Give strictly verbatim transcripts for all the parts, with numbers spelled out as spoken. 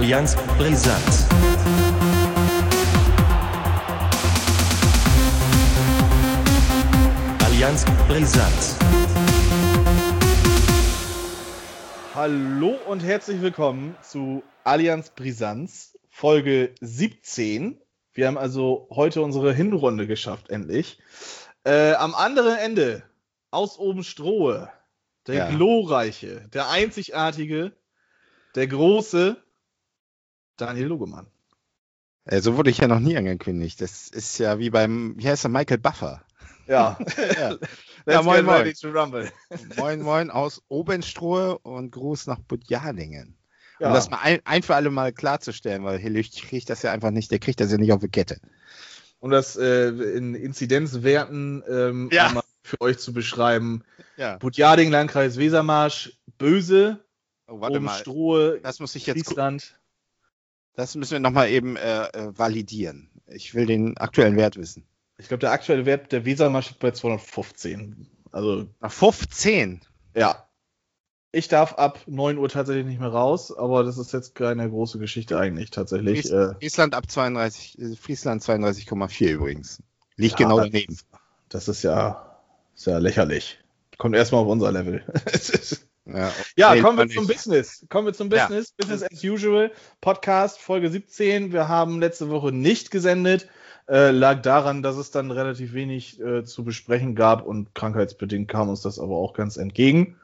Allianz Brisant. Allianz Brisant. Hallo und herzlich willkommen zu Allianz Brisanz, Folge siebzehn. Wir haben also heute unsere Hinrunde geschafft, endlich. Äh, am anderen Ende, aus Obenstrohe, der Ja. glorreiche, der einzigartige, der große Daniel Logemann. Äh, so wurde ich ja noch nie angekündigt. Das ist ja wie beim, wie heißt der, Michael Buffer. Ja, Ja. let's Ja, moin, get moin. ready to rumble. Moin, moin aus Obenstrohe und Gruß nach Budjalingen. Ja. Um das mal ein, ein für alle Mal klarzustellen, weil Hillich kriegt das ja einfach nicht, der kriegt das ja nicht auf die Kette. Um das äh, in Inzidenzwerten ähm, Ja. einmal für euch zu beschreiben. Ja. Budjading, Landkreis Wesermarsch, böse, Oh, warte mal, Obenstrohe, das muss ich jetzt, gu- Friesland. das müssen wir nochmal eben äh, äh, validieren. Ich will den aktuellen Wert wissen. Ich glaube, der aktuelle Wert der Wesermarsch liegt bei zweihundertfünfzehn. Also, Nach fünfzehn. ja. Ich darf ab neun Uhr tatsächlich nicht mehr raus, aber das ist jetzt keine große Geschichte eigentlich tatsächlich. Fries, Äh, Friesland ab zweiunddreißig, äh, Friesland zweiunddreißig Komma vier übrigens. Liegt Ja, genau das- daneben. das ist ja, ist ja lächerlich. Kommt erstmal auf unser Level. Ja, Ja, nee, kommen wir nicht. zum Business. Kommen wir zum Ja. Business. Business as usual. Podcast, Folge siebzehn. Wir haben letzte Woche nicht gesendet. Äh, lag daran, dass es dann relativ wenig äh, zu besprechen gab und krankheitsbedingt kam uns das aber auch ganz entgegen.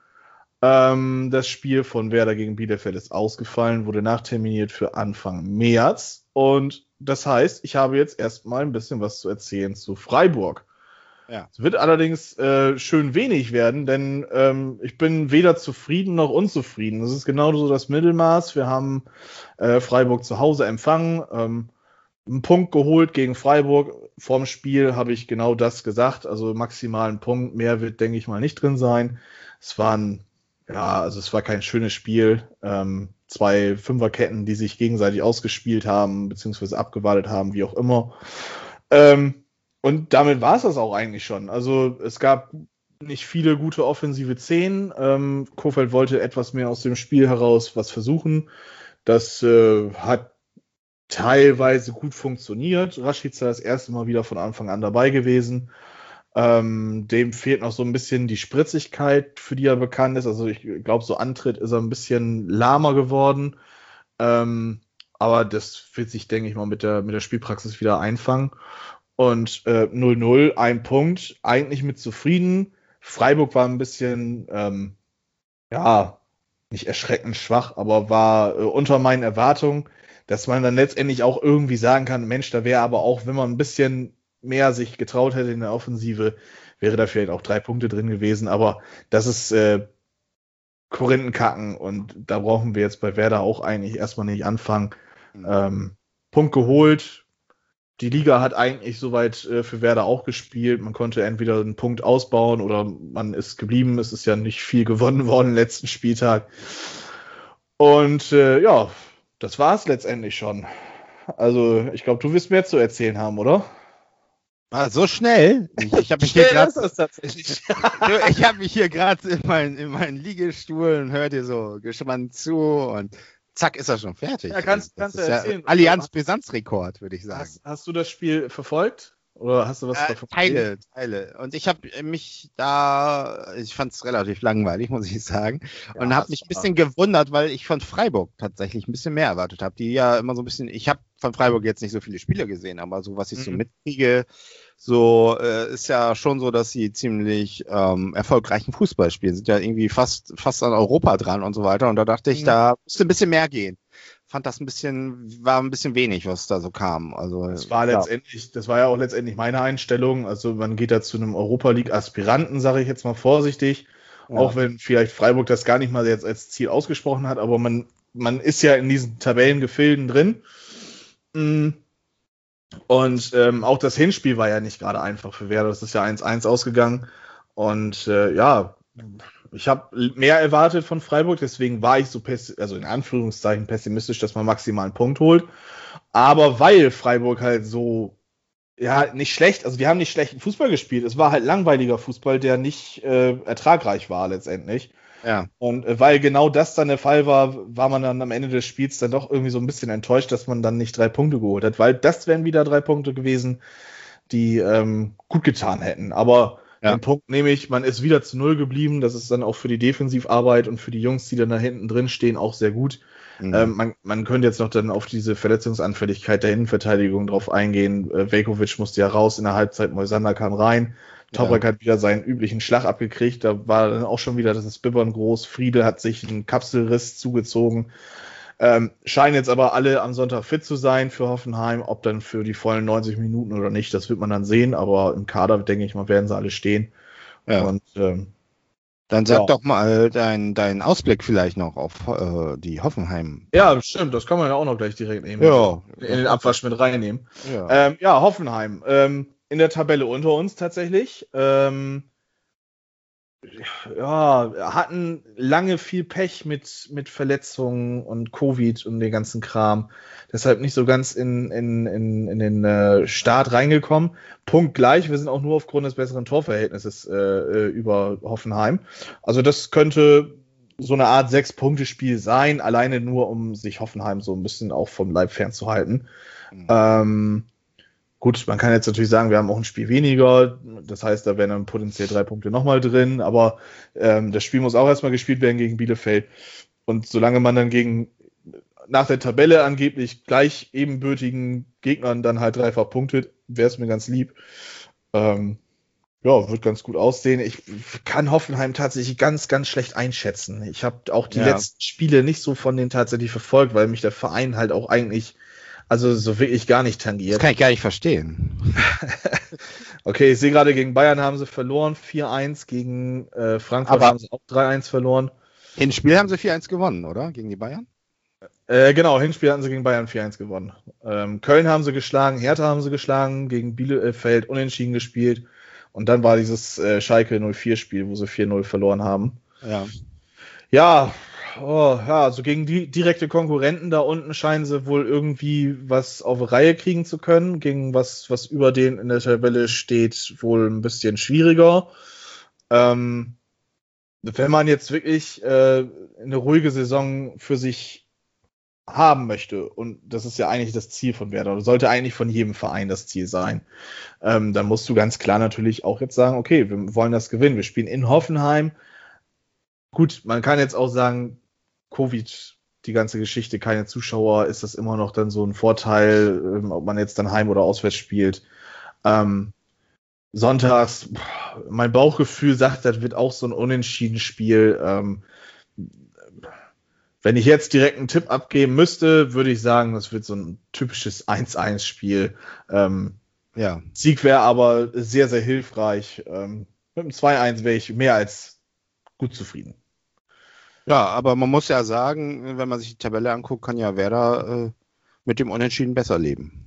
Ähm, das Spiel von Werder gegen Bielefeld ist ausgefallen, wurde nachterminiert für Anfang März. Und das heißt, ich habe jetzt erstmal ein bisschen was zu erzählen zu Freiburg. Ja. Es wird allerdings äh, schön wenig werden, denn ähm, ich bin weder zufrieden noch unzufrieden. Das ist genau so das Mittelmaß. Wir haben äh, Freiburg zu Hause empfangen, ähm, einen Punkt geholt gegen Freiburg. Vorm Spiel habe ich genau das gesagt. Also maximal ein Punkt, mehr wird, denke ich mal, nicht drin sein. Es war ein, ja, also es war kein schönes Spiel. Ähm, zwei Fünferketten, die sich gegenseitig ausgespielt haben, beziehungsweise abgewartet haben, wie auch immer. Ähm, Und damit war es das auch eigentlich schon. Also es gab nicht viele gute offensive Szenen. Ähm, Kohfeldt wollte etwas mehr aus dem Spiel heraus was versuchen. Das äh, hat teilweise gut funktioniert. Rashica das erste Mal wieder von Anfang an dabei gewesen. Ähm, dem fehlt noch so ein bisschen die Spritzigkeit, für die er bekannt ist. Also ich glaube, so Antritt ist er ein bisschen lahmer geworden. Ähm, aber das wird sich, denke ich mal, mit der, mit der Spielpraxis wieder einfangen. Und äh, null null, ein Punkt, eigentlich mit zufrieden. Freiburg war ein bisschen, ähm, ja, nicht erschreckend schwach, aber war äh, unter meinen Erwartungen, dass man dann letztendlich auch irgendwie sagen kann, Mensch, da wäre aber auch, wenn man ein bisschen mehr sich getraut hätte in der Offensive, wäre da vielleicht auch drei Punkte drin gewesen. Aber das ist äh, Korinthenkacken und da brauchen wir jetzt bei Werder auch eigentlich erstmal nicht anfangen. Mhm. Ähm, Punkt geholt. Die Liga hat eigentlich soweit äh, für Werder auch gespielt. Man konnte entweder einen Punkt ausbauen oder man ist geblieben. Es ist ja nicht viel gewonnen worden letzten Spieltag. Und äh, ja, das war es letztendlich schon. Also ich glaube, du wirst mehr zu erzählen haben, oder? Ah, so schnell? Ich, ich habe mich hier Schnell gerade ist das tatsächlich. ich habe mich hier gerade in meinen in meinen Liegestuhl und höre dir so gespannt zu und zack ist er schon fertig. Ja, kannst- Das kannst ist du ja erzählen. Allianz Brisanz-Rekord, würde ich sagen. Hast, hast du das Spiel verfolgt? Oder hast du was Äh, davon gesehen? Teile, Teile. Und ich habe mich da, ich fand es relativ langweilig, muss ich sagen. Ja, und habe das mich ein war- bisschen gewundert, weil ich von Freiburg tatsächlich ein bisschen mehr erwartet habe. Die ja immer so ein bisschen, ich habe von Freiburg jetzt nicht so viele Spiele gesehen, aber so was ich so Mhm. mitkriege, so äh, ist ja schon so, dass sie ziemlich ähm, erfolgreichen Fußball spielen. Sind ja irgendwie fast, fast an Europa dran und so weiter. Und da dachte ich, Mhm. da müsste ein bisschen mehr gehen. Fand das ein bisschen, war ein bisschen wenig, was da so kam. Also Das war ja. letztendlich, das war ja auch letztendlich meine Einstellung. Also man geht da zu einem Europa League Aspiranten, sage ich jetzt mal vorsichtig. Ja. Auch wenn vielleicht Freiburg das gar nicht mal jetzt als Ziel ausgesprochen hat, aber man, man ist ja in diesen Tabellengefilden drin. Mm. Und ähm, auch das Hinspiel war ja nicht gerade einfach für Werder. Das ist ja eins eins ausgegangen. Und äh, ja, ich habe mehr erwartet von Freiburg, deswegen war ich so, pessi- also in Anführungszeichen pessimistisch, dass man maximal einen Punkt holt. Aber weil Freiburg halt so, ja, nicht schlecht, also die haben nicht schlechten Fußball gespielt. Es war halt langweiliger Fußball, der nicht äh, ertragreich war letztendlich. Ja. Und äh, weil genau das dann der Fall war, war man dann am Ende des Spiels dann doch irgendwie so ein bisschen enttäuscht, dass man dann nicht drei Punkte geholt hat, weil das wären wieder drei Punkte gewesen, die ähm, gut getan hätten. Aber Ja. den Punkt nehme ich, man ist wieder zu Null geblieben. Das ist dann auch für die Defensivarbeit und für die Jungs, die dann da hinten drin stehen, auch sehr gut. Mhm. Ähm, man, man könnte jetzt noch dann auf diese Verletzungsanfälligkeit der Innenverteidigung drauf eingehen. Äh, Veljković musste ja raus in der Halbzeit, Moisander kam rein. Toprak Ja. hat wieder seinen üblichen Schlag abgekriegt. Da war dann auch schon wieder das Bibbern groß. Friedel hat sich einen Kapselriss zugezogen. Ähm, scheinen jetzt aber alle am Sonntag fit zu sein für Hoffenheim. Ob dann für die vollen neunzig Minuten oder nicht, das wird man dann sehen. Aber im Kader, denke ich mal, werden sie alle stehen. Ja. Und ähm, Dann sag ja. doch mal deinen dein Ausblick vielleicht noch auf äh, die Hoffenheim. ja, stimmt, das kann man ja auch noch gleich direkt nehmen. Ja. In den Abwasch mit reinnehmen. Ja. Ähm, ja, Hoffenheim. Ähm, in der Tabelle unter uns tatsächlich. Ähm, ja, hatten lange viel Pech mit, mit Verletzungen und Covid und den ganzen Kram. Deshalb nicht so ganz in, in, in, in den äh, Start reingekommen. Punkt gleich, wir sind auch nur aufgrund des besseren Torverhältnisses äh, über Hoffenheim. Also das könnte so eine Art Sechs-Punkte-Spiel sein, alleine nur, um sich Hoffenheim so ein bisschen auch vom Leib fernzuhalten. Mhm. Ähm, Gut, man kann jetzt natürlich sagen, wir haben auch ein Spiel weniger, das heißt, da wären dann potenziell drei Punkte nochmal drin, aber ähm, das Spiel muss auch erstmal gespielt werden gegen Bielefeld. Und solange man dann gegen nach der Tabelle angeblich gleich ebenbürtigen Gegnern dann halt dreifach punktet, wäre es mir ganz lieb. Ähm, ja, wird ganz gut aussehen. Ich kann Hoffenheim tatsächlich ganz, ganz schlecht einschätzen. Ich habe auch die Ja. letzten Spiele nicht so von denen tatsächlich verfolgt, weil mich der Verein halt auch eigentlich also so wirklich gar nicht Das tangiert. kann ich gar nicht verstehen. Okay, ich sehe gerade, gegen Bayern haben sie verloren, vier eins, gegen äh, Frankfurt Aber- haben sie auch drei eins verloren. Hinspiel haben sie vier eins gewonnen, oder? Gegen die Bayern? Äh, genau, Hinspiel hatten sie gegen Bayern vier eins gewonnen. Ähm, Köln haben sie geschlagen, Hertha haben sie geschlagen, gegen Bielefeld unentschieden gespielt. Und dann war dieses äh, Schalke null vier Spiel, wo sie vier null verloren haben. Ja. Ja, oh, ja, also gegen die direkte Konkurrenten da unten scheinen sie wohl irgendwie was auf die Reihe kriegen zu können. Gegen was, was über denen in der Tabelle steht, wohl ein bisschen schwieriger. Ähm, wenn man jetzt wirklich äh, eine ruhige Saison für sich haben möchte, und das ist ja eigentlich das Ziel von Werder, oder sollte eigentlich von jedem Verein das Ziel sein, ähm, dann musst du ganz klar natürlich auch jetzt sagen, okay, wir wollen das gewinnen. Wir spielen in Hoffenheim. Gut, man kann jetzt auch sagen, Covid, die ganze Geschichte, keine Zuschauer, ist das immer noch dann so ein Vorteil, ähm, ob man jetzt dann heim oder auswärts spielt. Ähm, sonntags, pff, mein Bauchgefühl sagt, das wird auch so ein Unentschieden-Spiel. Ähm, wenn ich jetzt direkt einen Tipp abgeben müsste, würde ich sagen, das wird so ein typisches eins eins Spiel. Ähm, Ja. Sieg wäre aber sehr, sehr hilfreich. Ähm, mit dem zwei eins wäre ich mehr als gut zufrieden. Ja, aber man muss ja sagen, wenn man sich die Tabelle anguckt, kann ja Werder äh, mit dem Unentschieden besser leben.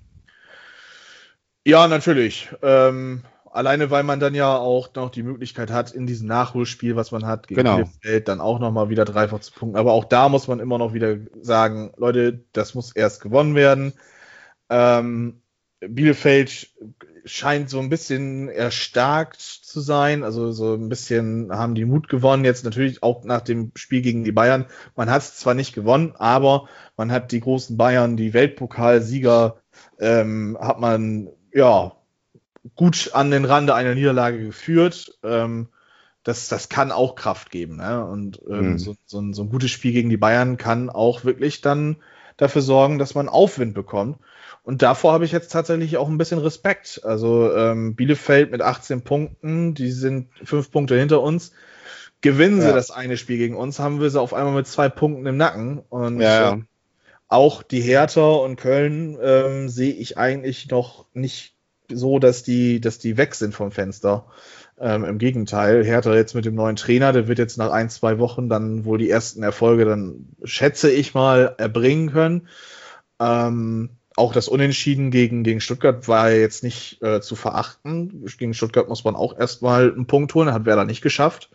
Ja, natürlich. Ähm, alleine, weil man dann ja auch noch die Möglichkeit hat, in diesem Nachholspiel, was man hat, gegen Genau. Bielefeld, dann auch nochmal wieder dreifach zu punkten. Aber auch da muss man immer noch wieder sagen, Leute, das muss erst gewonnen werden. Ähm, Bielefeld scheint so ein bisschen erstarkt zu sein, also so ein bisschen haben die Mut gewonnen, jetzt natürlich auch nach dem Spiel gegen die Bayern. Man hat es zwar nicht gewonnen, aber man hat die großen Bayern, die Weltpokalsieger, ähm, hat man ja gut an den Rande einer Niederlage geführt. Ähm, das, das kann auch Kraft geben. Ne? Und ähm, Mhm. so, so, ein, so ein gutes Spiel gegen die Bayern kann auch wirklich dann dafür sorgen, dass man Aufwind bekommt. Und davor habe ich jetzt tatsächlich auch ein bisschen Respekt. Also ähm, Bielefeld mit achtzehn Punkten, die sind fünf Punkte hinter uns. Gewinnen sie Ja. das eine Spiel gegen uns, haben wir sie auf einmal mit zwei Punkten im Nacken. Und Ja, äh, auch die Hertha und Köln ähm, sehe ich eigentlich noch nicht so, dass die, dass die weg sind vom Fenster. Ähm, Im Gegenteil, Hertha jetzt mit dem neuen Trainer, der wird jetzt nach ein, zwei Wochen dann wohl die ersten Erfolge dann, schätze ich mal, erbringen können. Ähm, auch das Unentschieden gegen, gegen Stuttgart war ja jetzt nicht äh, zu verachten. Gegen Stuttgart muss man auch erstmal einen Punkt holen, hat Werder nicht geschafft.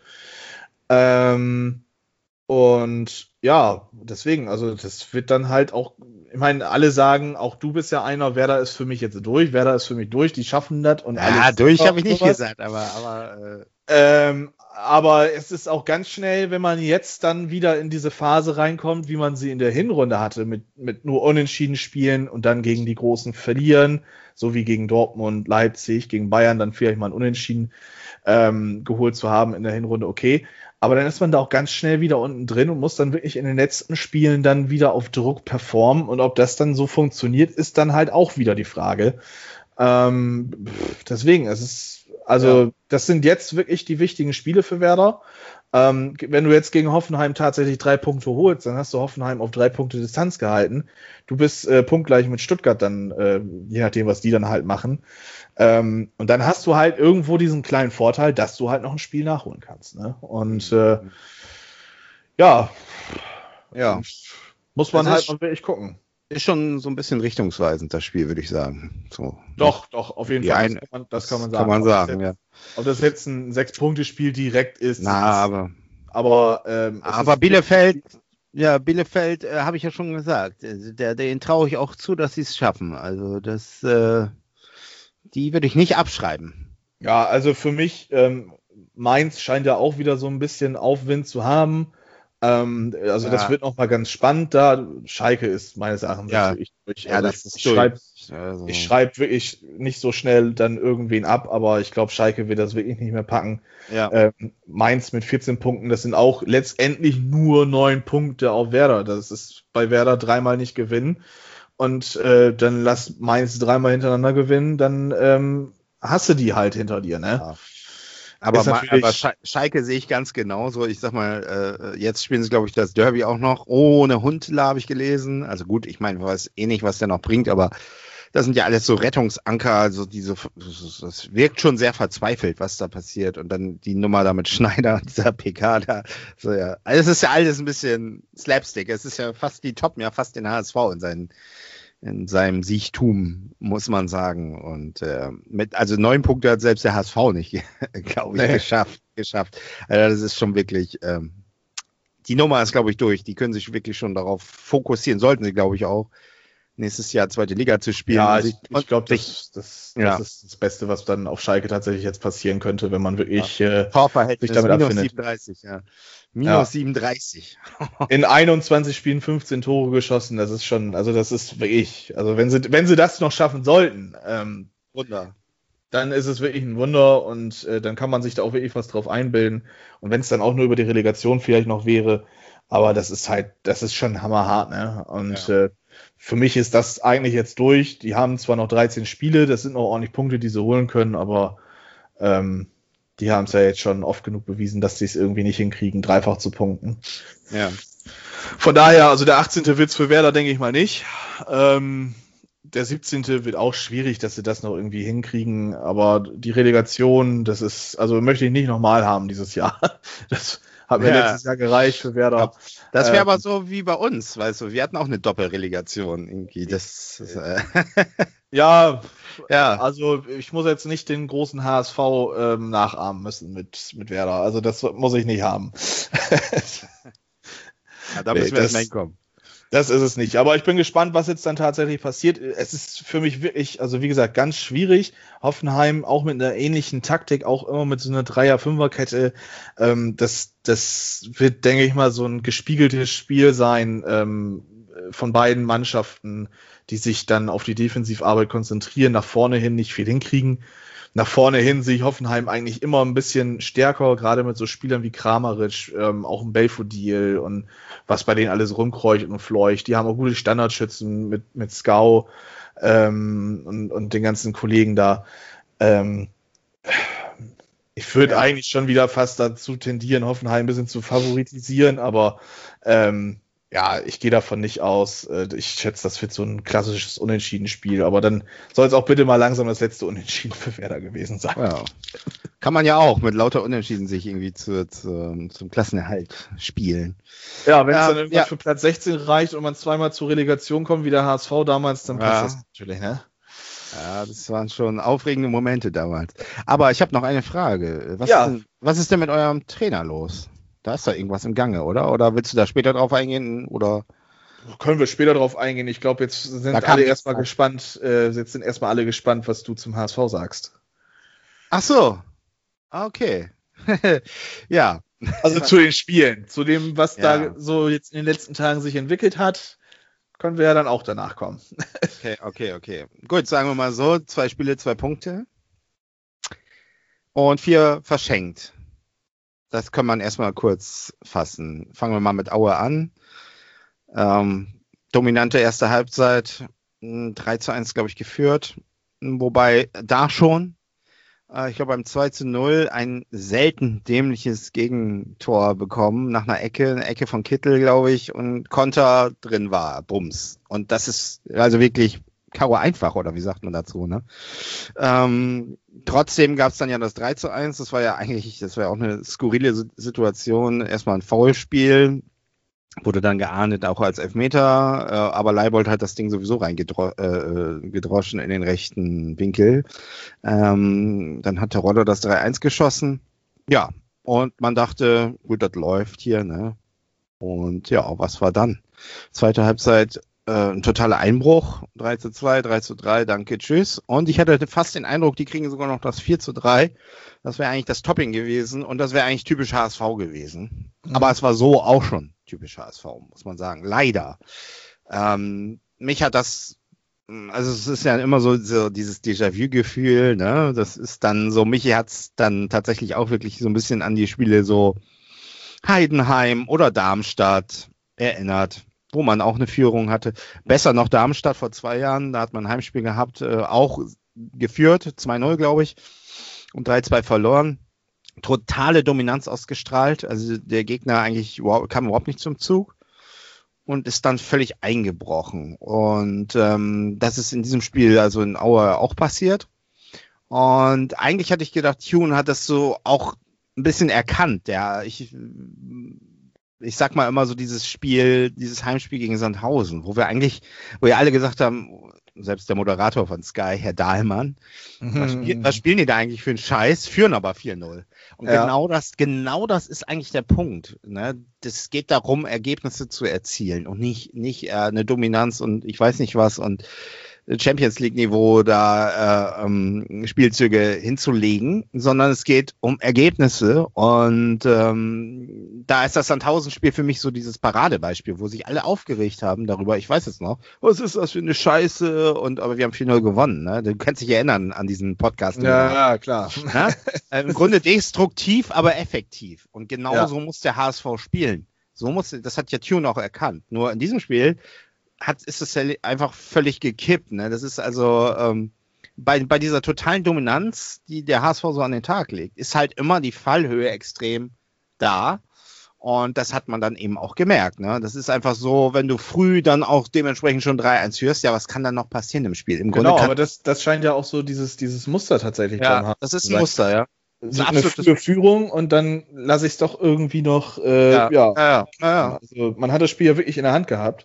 Ähm, und ja, deswegen, also das wird dann halt auch, ich meine, alle sagen, auch du bist ja einer, Werder ist für mich jetzt durch, Werder ist für mich durch, die schaffen das und ja alles durch super habe ich und nicht sowas. gesagt, aber, aber äh, Ähm, aber es ist auch ganz schnell, wenn man jetzt dann wieder in diese Phase reinkommt, wie man sie in der Hinrunde hatte, mit, mit nur Unentschieden spielen und dann gegen die Großen verlieren, so wie gegen Dortmund, Leipzig, gegen Bayern dann vielleicht mal ein Unentschieden ähm, geholt zu haben in der Hinrunde, okay. Aber dann ist man da auch ganz schnell wieder unten drin und muss dann wirklich in den letzten Spielen dann wieder auf Druck performen. Und ob das dann so funktioniert, ist dann halt auch wieder die Frage. Ähm, deswegen, es ist, also ja. Das sind jetzt wirklich die wichtigen Spiele für Werder. Ähm, wenn du jetzt gegen Hoffenheim tatsächlich drei Punkte holst, dann hast du Hoffenheim auf drei Punkte Distanz gehalten. Du bist äh, punktgleich mit Stuttgart dann, äh, je nachdem, was die dann halt machen. Ähm, und dann hast du halt irgendwo diesen kleinen Vorteil, dass du halt noch ein Spiel nachholen kannst. Ne? Und äh, ja, ja, muss man das halt ist, mal wirklich gucken. Ist schon so ein bisschen richtungsweisend, das Spiel, würde ich sagen. So. Doch, doch, auf jeden Die Fall. Ein, das, kann man, das kann man das sagen. Kann man ob sagen, das jetzt, ja. Ob das jetzt ein Sechs-Punkte-Spiel direkt ist. Na, ist aber. Aber, ähm, aber Bielefeld. Ja, Bielefeld, äh, habe ich ja schon gesagt. Der, den traue ich auch zu, dass sie es schaffen. Also das, äh, die würde ich nicht abschreiben. Ja, also für mich, ähm, Mainz scheint ja auch wieder so ein bisschen Aufwind zu haben. Ähm, also ja. Das wird noch mal ganz spannend da. Schalke ist meines Erachtens ja. wirklich durch. Ja, also das ich ist schreibe also. ich schreib wirklich nicht so schnell dann irgendwen ab, aber ich glaube, Schalke wird das wirklich nicht mehr packen. Ja. Ähm, Mainz mit vierzehn Punkten, das sind auch letztendlich nur neun Punkte auf Werder. Das ist bei Werder dreimal nicht gewinnen. Und äh, dann lass Mainz dreimal hintereinander gewinnen, dann ähm, hast du die halt hinter dir, ne? Ja. Aber, ma, aber Schalke sehe ich ganz genauso. Ich sag mal, äh, jetzt spielen sie, glaube ich, das Derby auch noch ohne Huntelaar, habe ich gelesen. Also gut, ich meine, ich weiß eh nicht, was der noch bringt, aber das sind ja alles so Rettungsanker. Also diese, das wirkt schon sehr verzweifelt, was da passiert. Und dann die Nummer da mit Schneider, dieser P K da. So, ja. Also es ist ja alles ein bisschen Slapstick. Es ist ja fast, die toppen ja fast den H S V in seinen in seinem Siechtum, muss man sagen. Und äh, mit, also neun Punkte hat selbst der H S V nicht, glaube ich, nee. geschafft. geschafft. Also das ist schon wirklich, ähm, die Nummer ist, glaube ich, durch. Die können sich wirklich schon darauf fokussieren, sollten sie, glaube ich, auch, nächstes Jahr zweite Liga zu spielen. Ja, ich, ich glaube, das, das, das, ja. das ist das Beste, was dann auf Schalke tatsächlich jetzt passieren könnte, wenn man wirklich ja. äh, sich damit minus abfindet. siebenunddreißig, ja. Minus ja. siebenunddreißig. In einundzwanzig Spielen fünfzehn Tore geschossen, das ist schon, also das ist wirklich, also wenn sie, wenn sie das noch schaffen sollten, ähm, Wunder. Dann ist es wirklich ein Wunder und äh, dann kann man sich da auch wirklich was drauf einbilden. Und wenn es dann auch nur über die Relegation vielleicht noch wäre, aber das ist halt, das ist schon hammerhart, ne? Und ja. äh, für mich ist das eigentlich jetzt durch. Die haben zwar noch dreizehn Spiele, das sind noch ordentlich Punkte, die sie holen können, aber ähm, die haben es ja jetzt schon oft genug bewiesen, dass sie es irgendwie nicht hinkriegen, dreifach zu punkten. Ja. Von daher, also der achtzehnte wird's für Werder, denke ich mal nicht. Ähm, der siebzehnte wird auch schwierig, dass sie das noch irgendwie hinkriegen, aber die Relegation, das ist, also möchte ich nicht nochmal haben dieses Jahr. Das hat mir ja. letztes Jahr gereicht für Werder. Ja. Das wäre ähm, aber so wie bei uns, weißt du, wir hatten auch eine Doppelrelegation irgendwie. Das, das äh ja, ja, also ich muss jetzt nicht den großen H S V ähm, nachahmen müssen mit, mit Werder. Also das muss ich nicht haben. Ja, da müssen wir erstmal hinkommen. Das ist es nicht. Aber ich bin gespannt, was jetzt dann tatsächlich passiert. Es ist für mich wirklich, also wie gesagt, ganz schwierig. Hoffenheim auch mit einer ähnlichen Taktik, auch immer mit so einer Dreier-Fünfer-Kette. Ähm, das, das wird, denke ich mal, so ein gespiegeltes Spiel sein ähm, von beiden Mannschaften, die sich dann auf die Defensivarbeit konzentrieren, nach vorne hin nicht viel hinkriegen. Nach vorne hin sehe ich Hoffenheim eigentlich immer ein bisschen stärker, gerade mit so Spielern wie Kramaric, ähm, auch ein Belfodil und was bei denen alles rumkreucht und fleucht. Die haben auch gute Standardschützen mit, mit Skau ähm, und, und den ganzen Kollegen da. Ähm, ich würde ja. eigentlich schon wieder fast dazu tendieren, Hoffenheim ein bisschen zu favoritisieren, aber ähm, ja, ich gehe davon nicht aus. Ich schätze, das wird so ein klassisches Unentschieden-Spiel, aber dann soll es auch bitte mal langsam das letzte Unentschieden für Werder gewesen sein. Ja. Kann man ja auch mit lauter Unentschieden sich irgendwie zu, zu, zum Klassenerhalt spielen. Ja, wenn es ja, dann irgendwann ja. für Platz sechzehn reicht und man zweimal zur Relegation kommt, wie der H S V damals, dann passt ja. das natürlich, ne? Ja, das waren schon aufregende Momente damals. Aber ich habe noch eine Frage. Was, ja. ist denn, was ist denn mit eurem Trainer los? Da ist doch irgendwas im Gange, oder? Oder willst du da später drauf eingehen? Oder? Können wir später drauf eingehen. Ich glaube, jetzt sind alle erstmal gespannt, äh, jetzt sind erstmal alle gespannt, was du zum H S V sagst. Ach so. Okay. Ja. Also zu den Spielen, zu dem, was Ja. da so jetzt in den letzten Tagen sich entwickelt hat, können wir ja dann auch danach kommen. Okay, okay, okay. Gut, sagen wir mal so, zwei Spiele, zwei Punkte. Und vier verschenkt. Das kann man erstmal kurz fassen. Fangen wir mal mit Aue an. Ähm, dominante erste Halbzeit, drei zu eins, glaube ich, geführt. Wobei da schon, äh, ich glaube beim zwei zu null, ein selten dämliches Gegentor bekommen, nach einer Ecke, eine Ecke von Kittel, glaube ich, und Konter drin war, Bums. Und das ist also wirklich Karo einfach, oder wie sagt man dazu, ne? Ähm, trotzdem gab es dann ja das drei zu eins, das war ja eigentlich, das war ja auch eine skurrile Situation, erstmal ein Foulspiel, wurde dann geahndet auch als Elfmeter, äh, aber Leibold hat das Ding sowieso reingedroschen äh, in den rechten Winkel. Ähm, dann hat Terodde das drei eins geschossen. Ja, und man dachte, gut, das läuft hier, ne? Und ja, was war dann? Zweite Halbzeit, äh, ein totaler Einbruch, drei zu zwei, drei zu drei, danke, tschüss. Und ich hatte fast den Eindruck, die kriegen sogar noch das vier zu drei. Das wäre eigentlich das Topping gewesen und das wäre eigentlich typisch H S V gewesen. Mhm. Aber es war so auch schon typisch H S V, muss man sagen. Leider. Ähm, mich hat das, also es ist ja immer so, so dieses Déjà-vu-Gefühl, ne? Das ist dann so, mich hat's dann tatsächlich auch wirklich so ein bisschen an die Spiele so Heidenheim oder Darmstadt erinnert, wo man auch eine Führung hatte. Besser noch Darmstadt vor zwei Jahren, da hat man ein Heimspiel gehabt, äh, auch geführt, zwei null, glaube ich, und drei zwei verloren. Totale Dominanz ausgestrahlt, also der Gegner eigentlich kam überhaupt nicht zum Zug und ist dann völlig eingebrochen. Und ähm, das ist in diesem Spiel, also in Aue, auch passiert. Und eigentlich hatte ich gedacht, Thun hat das so auch ein bisschen erkannt. Ja, ich, ich sag mal immer so dieses Spiel, dieses Heimspiel gegen Sandhausen, wo wir eigentlich, wo wir alle gesagt haben, selbst der Moderator von Sky, Herr Dahlmann, mhm. was, spiel, was spielen die da eigentlich für einen Scheiß, führen aber vier null. Und ja. genau das, genau das ist eigentlich der Punkt. Ne? Das geht darum, Ergebnisse zu erzielen und nicht, nicht äh, eine Dominanz und ich weiß nicht was und Champions League Niveau da äh, ähm, Spielzüge hinzulegen, sondern es geht um Ergebnisse und ähm, da ist das Sandhausen-Spiel für mich so dieses Paradebeispiel, wo sich alle aufgeregt haben darüber, ich weiß es noch, was ist das für eine Scheiße und aber wir haben vier null gewonnen, ne? Du kannst dich erinnern an diesen Podcast. Ja, ja klar. Ne? äh, Im Grunde destruktiv, aber effektiv und genau ja. so muss der H S V spielen. So muss, das hat ja Thun auch erkannt. Nur in diesem Spiel hat, ist es ja einfach völlig gekippt. Ne? Das ist also ähm, bei, bei dieser totalen Dominanz, die der H S V so an den Tag legt, ist halt immer die Fallhöhe extrem da. Und das hat man dann eben auch gemerkt. Ne? Das ist einfach so, wenn du früh dann auch dementsprechend schon drei eins führst, ja, was kann dann noch passieren im Spiel? Im genau, Grunde aber das, das scheint ja auch so dieses, dieses Muster tatsächlich ja, zu haben. Das ist ein Muster, ja. So eine frühe Führung und dann lasse ich es doch irgendwie noch, äh, ja, ja. Ja, ja, ja. Also man hat das Spiel ja wirklich in der Hand gehabt.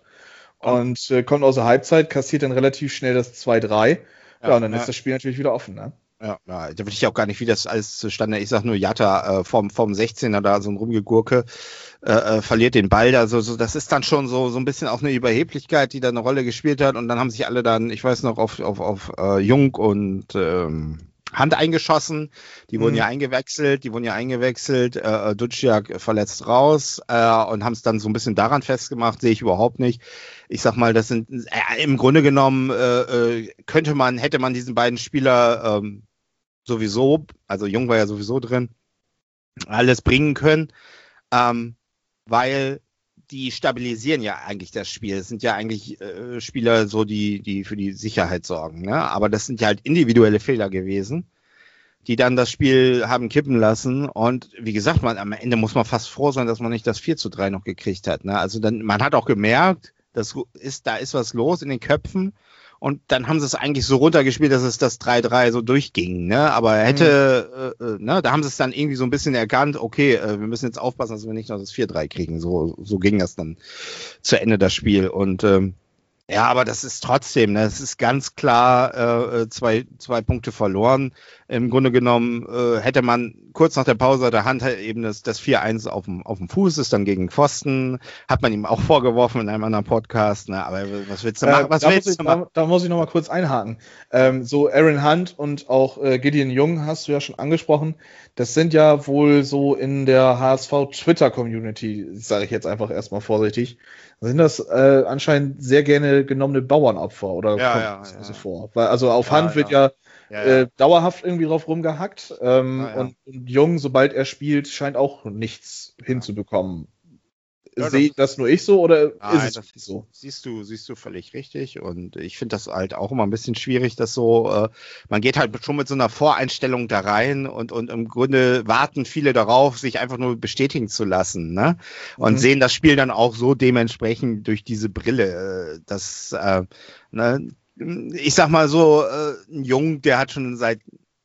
Und äh, kommt aus der Halbzeit, kassiert dann relativ schnell das zwei drei. Ja, ja, und dann ja. ist das Spiel natürlich wieder offen, ne? Ja, ja, da will ich auch gar nicht, wie das alles zustande. Ich sag nur, Jatta äh, vom, vom sechzehner da so ein Rumgegurke, äh, äh, verliert den Ball da. So, so, das ist dann schon so, so ein bisschen auch eine Überheblichkeit, die da eine Rolle gespielt hat. Und dann haben sich alle dann, ich weiß noch, auf, auf, auf äh, Jung und ähm, Hand eingeschossen, die wurden mhm. ja eingewechselt, die wurden ja eingewechselt, äh, Duciak verletzt raus äh, und haben es dann so ein bisschen daran festgemacht, sehe ich überhaupt nicht. Ich sag mal, das sind äh, im Grunde genommen äh, könnte man, hätte man diesen beiden Spieler ähm, sowieso, also Jung war ja sowieso drin, alles bringen können, ähm, weil die stabilisieren ja eigentlich das Spiel. Es sind ja eigentlich äh, Spieler so, die, die für die Sicherheit sorgen. Ne? Aber das sind ja halt individuelle Fehler gewesen, die dann das Spiel haben kippen lassen. Und wie gesagt, man, am Ende muss man fast froh sein, dass man nicht das vier zu drei noch gekriegt hat. Ne? Also dann, man hat auch gemerkt, das ist, da ist was los in den Köpfen. Und dann haben sie es eigentlich so runtergespielt, dass es das drei drei so durchging, ne? Aber hätte, mhm. äh, ne, da haben sie es dann irgendwie so ein bisschen erkannt, okay, äh, wir müssen jetzt aufpassen, dass wir nicht noch das vier drei kriegen. So, so ging das dann zu Ende das Spiel. Und ähm, Ja, aber das ist trotzdem, ne? Es ist ganz klar äh, zwei, zwei Punkte verloren. Im Grunde genommen äh, hätte man kurz nach der Pause der Hand eben das, das vier eins auf dem, auf dem Fuß, ist dann gegen Pfosten, hat man ihm auch vorgeworfen in einem anderen Podcast, ne? Aber was willst du machen? Äh, Was da, willst muss ich, du machen? da, da muss ich noch mal kurz einhaken. Ähm, so Aaron Hunt und auch äh, Gideon Jung hast du ja schon angesprochen. Das sind ja wohl so in der H S V-Twitter-Community, sage ich jetzt einfach erstmal vorsichtig, sind das äh, anscheinend sehr gerne genommene Bauernopfer oder Ja, kommt ja, das ja. so vor? Weil, also auf Ja, Hunt wird ja. ja, Ja, ja. Äh, dauerhaft irgendwie drauf rumgehackt ähm, Ja, ja. Und, und Jung, sobald er spielt, scheint auch nichts hinzubekommen. Ja, Sehe das- das nur ich so oder Nein, ist es das wirklich so? siehst du, siehst du völlig richtig. Und ich finde das halt auch immer ein bisschen schwierig, dass so, äh, man geht halt schon mit so einer Voreinstellung da rein und, und im Grunde warten viele darauf, sich einfach nur bestätigen zu lassen, ne? Und Mhm. sehen das Spiel dann auch so dementsprechend durch diese Brille. äh, Das, äh, ne? Ich sag mal so, äh, ein Jung, der hat schon seit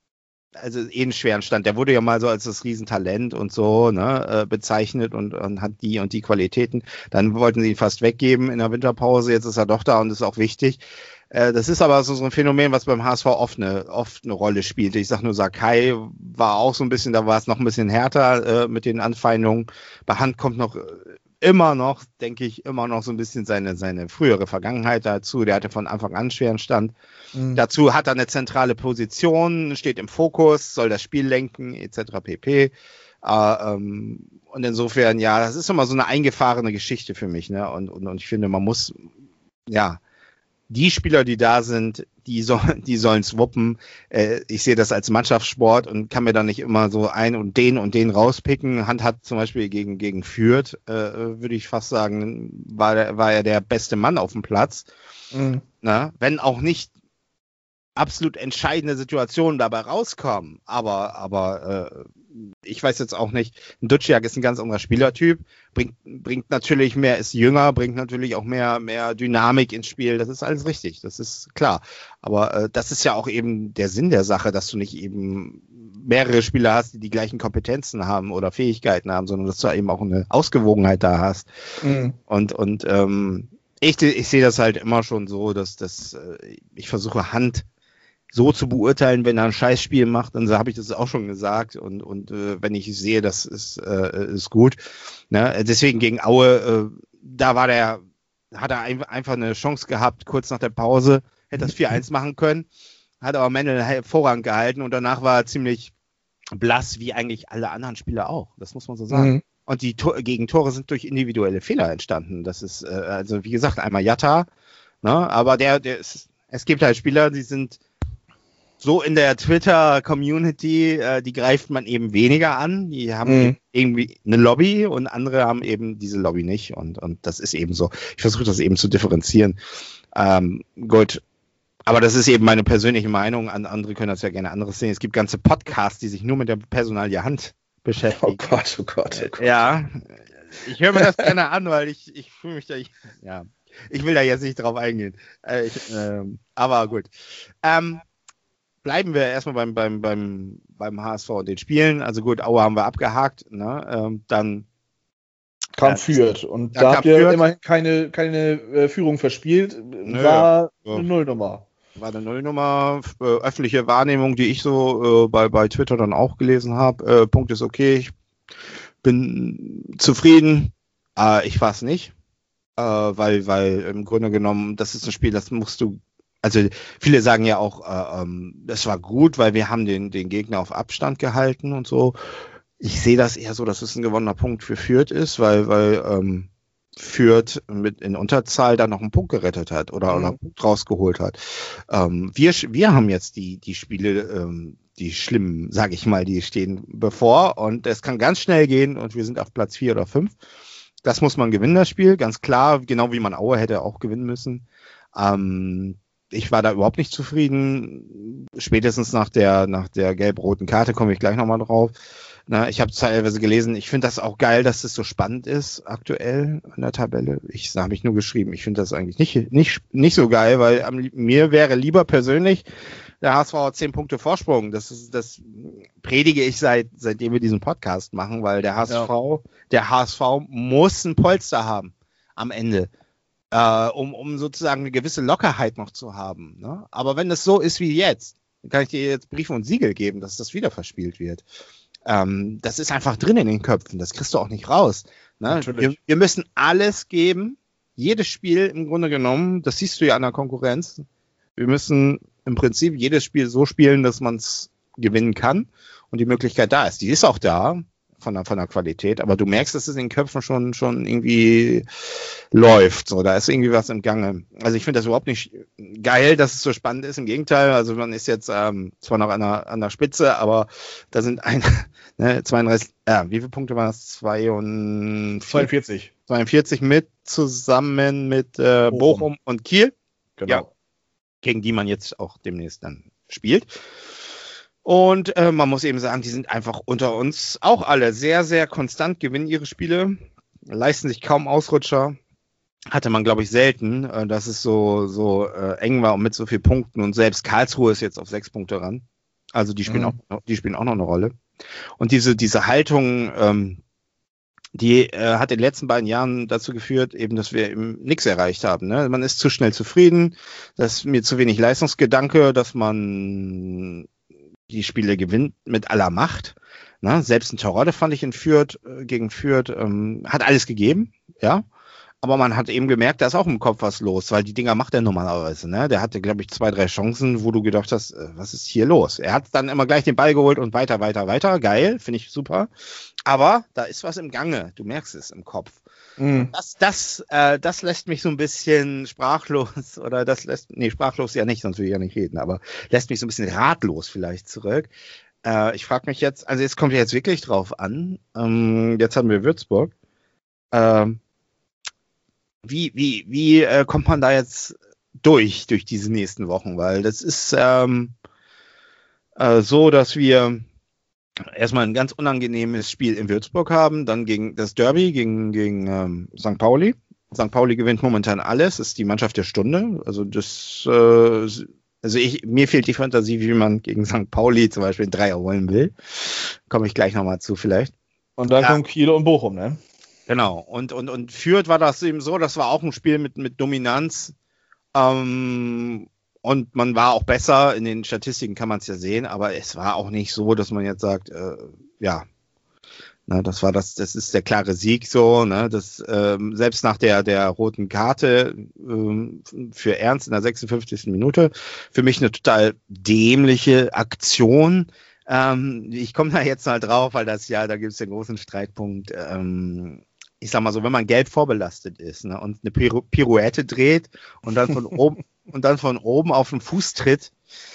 also eh einen schweren Stand. Der wurde ja mal so als das Riesentalent und so ne, äh, bezeichnet und, und hat die und die Qualitäten. Dann wollten sie ihn fast weggeben in der Winterpause. Jetzt ist er doch da und ist auch wichtig. Äh, das ist aber so, so ein Phänomen, was beim H S V oft eine, oft eine Rolle spielt. Ich sag nur, Sakai war auch so ein bisschen, da war es noch ein bisschen härter äh, mit den Anfeindungen. Bei Hand kommt noch äh, immer noch, denke ich, immer noch so ein bisschen seine, seine frühere Vergangenheit dazu. Der hatte von Anfang an einen schweren Stand. Mhm. Dazu hat er eine zentrale Position, steht im Fokus, soll das Spiel lenken, et cetera pp. Äh, ähm, und insofern, ja, das ist immer so eine eingefahrene Geschichte für mich, ne? Und, und, und ich finde, man muss, ja, die Spieler, die da sind, die, so, die sollen es wuppen. Äh, ich sehe das als Mannschaftssport und kann mir da nicht immer so einen und den und den rauspicken. Hand hat zum Beispiel gegen, gegen Fürth, äh, würde ich fast sagen, war, der, war er der beste Mann auf dem Platz. Mhm. Na? Wenn auch nicht absolut entscheidende Situationen dabei rauskommen. Aber, aber äh, ich weiß jetzt auch nicht, ein Duciak ist ein ganz anderer Spielertyp, bringt, bringt natürlich mehr, ist jünger, bringt natürlich auch mehr, mehr Dynamik ins Spiel. Das ist alles richtig, das ist klar. Aber äh, das ist ja auch eben der Sinn der Sache, dass du nicht eben mehrere Spieler hast, die die gleichen Kompetenzen haben oder Fähigkeiten haben, sondern dass du eben auch eine Ausgewogenheit da hast. Mhm. Und, und ähm, ich, ich sehe das halt immer schon so, dass das, äh, ich versuche Hand so zu beurteilen, wenn er ein Scheißspiel macht, dann habe ich das auch schon gesagt und, und äh, wenn ich sehe, das ist, äh, ist gut. Ne? Deswegen gegen Aue, äh, da war der, hat er ein, einfach eine Chance gehabt, kurz nach der Pause, hätte das vier eins machen können, hat aber Mendel hervorragend gehalten und danach war er ziemlich blass, wie eigentlich alle anderen Spieler auch, das muss man so sagen. Mhm. Und die Tor- Gegentore sind durch individuelle Fehler entstanden. Das ist, äh, also wie gesagt, einmal Jatta, ne? Aber der, der ist, es gibt halt Spieler, die sind so in der Twitter-Community, äh, die greift man eben weniger an. Die haben Mhm. eben irgendwie eine Lobby und andere haben eben diese Lobby nicht. Und, und das ist eben so. Ich versuche das eben zu differenzieren. Ähm, gut. Aber das ist eben meine persönliche Meinung. Andere können das ja gerne anderes sehen. Es gibt ganze Podcasts, die sich nur mit der Personalie Hand beschäftigen. Oh Gott, oh Gott, oh Gott. Ja, ich höre mir das gerne an, weil ich, ich fühle mich da, ich, ja, ich will da jetzt nicht drauf eingehen. Äh, ich, ähm, aber gut. Ähm, bleiben wir erstmal beim, beim, beim, beim H S V und den Spielen. Also gut, Aue haben wir abgehakt. Ne? Ähm, dann kam äh, Fürth und da da kam habt ihr Fürth. immerhin keine, keine äh, Führung verspielt. Nö, War ja. eine Nullnummer. War eine Nullnummer, äh, öffentliche Wahrnehmung, die ich so äh, bei, bei Twitter dann auch gelesen habe. Äh, Punkt ist okay, ich bin zufrieden. Äh, ich war es nicht, äh, weil, weil im Grunde genommen, das ist ein Spiel, das musst du, also viele sagen ja auch, äh, ähm, das war gut, weil wir haben den, den Gegner auf Abstand gehalten und so. Ich sehe das eher so, dass es ein gewonnener Punkt für Fürth ist, weil, weil ähm, Fürth mit in Unterzahl dann noch einen Punkt gerettet hat oder, Mhm. oder einen Punkt rausgeholt hat. Ähm, wir, wir haben jetzt die, die Spiele, ähm, die schlimmen, sage ich mal, die stehen bevor und es kann ganz schnell gehen und wir sind auf Platz vier oder fünf. Das muss man gewinnen, das Spiel, ganz klar, genau wie man Aue hätte auch gewinnen müssen. Ähm, ich war da überhaupt nicht zufrieden. Spätestens nach der, nach der gelb-roten Karte komme ich gleich nochmal drauf. Na, ich habe teilweise gelesen, ich finde das auch geil, dass das so spannend ist aktuell in der Tabelle. Ich habe ich nur geschrieben, ich finde das eigentlich nicht, nicht, nicht so geil, weil am, mir wäre lieber persönlich der H S V hat zehn Punkte Vorsprung. Das ist, das predige ich seit, seitdem wir diesen Podcast machen, weil der H S V, ja. der H S V muss ein Polster haben am Ende. äh, um, um sozusagen eine gewisse Lockerheit noch zu haben. Ne? Aber wenn es so ist wie jetzt, dann kann ich dir jetzt Briefe und Siegel geben, dass das wieder verspielt wird. Ähm, das ist einfach drin in den Köpfen, das kriegst du auch nicht raus. Ne? Wir, wir müssen alles geben, jedes Spiel im Grunde genommen, das siehst du ja an der Konkurrenz, wir müssen im Prinzip jedes Spiel so spielen, dass man es gewinnen kann und die Möglichkeit da ist. Die ist auch da, von der, von der Qualität, aber du merkst, dass es in den Köpfen schon, schon irgendwie läuft, so, da ist irgendwie was im Gange. Also ich finde das überhaupt nicht geil, dass es so spannend ist, im Gegenteil, also man ist jetzt ähm, zwar noch an der, an der Spitze, aber da sind ein, ne, zweiunddreißig, ja, wie viele Punkte waren das? zweiundvierzig. zweiundvierzig mit, zusammen mit äh, Bochum. Bochum und Kiel. Genau. Ja, gegen die man jetzt auch demnächst dann spielt. Und äh, man muss eben sagen, die sind einfach unter uns auch alle sehr, sehr konstant, gewinnen ihre Spiele, leisten sich kaum Ausrutscher. Hatte man, glaube ich, selten, äh, dass es so, so äh, eng war und mit so vielen Punkten. Und selbst Karlsruhe ist jetzt auf sechs Punkte ran. Also die spielen, mhm. auch, die spielen auch noch eine Rolle. Und diese, diese Haltung, ähm, die äh, hat in den letzten beiden Jahren dazu geführt, eben, dass wir eben nichts erreicht haben. Ne? Man ist zu schnell zufrieden, das ist mir zu wenig Leistungsgedanke, dass man die Spiele gewinnt mit aller Macht. Ne? Selbst ein Terodde fand ich in Fürth, äh, gegen Fürth, ähm, hat alles gegeben, ja. Aber man hat eben gemerkt, da ist auch im Kopf was los, weil die Dinger macht er normalerweise. Ne? Der hatte, glaube ich, zwei, drei Chancen, wo du gedacht hast, äh, was ist hier los? Er hat dann immer gleich den Ball geholt und weiter, weiter, weiter. Geil, finde ich super. Aber da ist was im Gange. Du merkst es im Kopf. Mhm. Das, das, äh, das lässt mich so ein bisschen sprachlos, oder das lässt, nee, sprachlos ja nicht, sonst will ich ja nicht reden, aber lässt mich so ein bisschen ratlos vielleicht zurück. Äh, ich frage mich jetzt, also jetzt kommt ja jetzt wirklich drauf an, ähm, jetzt haben wir Würzburg, ähm, wie, wie, wie äh, kommt man da jetzt durch, durch diese nächsten Wochen, weil das ist ähm, äh, so, dass wir erstmal ein ganz unangenehmes Spiel in Würzburg haben, dann gegen das Derby gegen, gegen ähm, Sankt Pauli. Sankt Pauli gewinnt momentan alles, ist die Mannschaft der Stunde. Also das, äh, also ich, mir fehlt die Fantasie, wie man gegen Sankt Pauli zum Beispiel einen Dreier holen will. Komme ich gleich nochmal zu vielleicht. Und dann ja. kommen Kiel und Bochum, ne? Genau. Und, und, und Fürth war das eben so, das war auch ein Spiel mit, mit Dominanz. Ähm, Und man war auch besser, in den Statistiken kann man es ja sehen, aber es war auch nicht so, dass man jetzt sagt, äh, ja, na, das war das, das ist der klare Sieg so, ne, das, ähm, selbst nach der, der roten Karte ähm, für Ernst in der sechsundfünfzigsten Minute, für mich eine total dämliche Aktion. Ähm, ich komme da jetzt mal drauf, weil das ja, da gibt es den großen Streitpunkt, ähm, ich sag mal so, wenn man gelb vorbelastet ist, ne, und eine Piru- Pirouette dreht und dann von oben und dann von oben auf den Fuß tritt,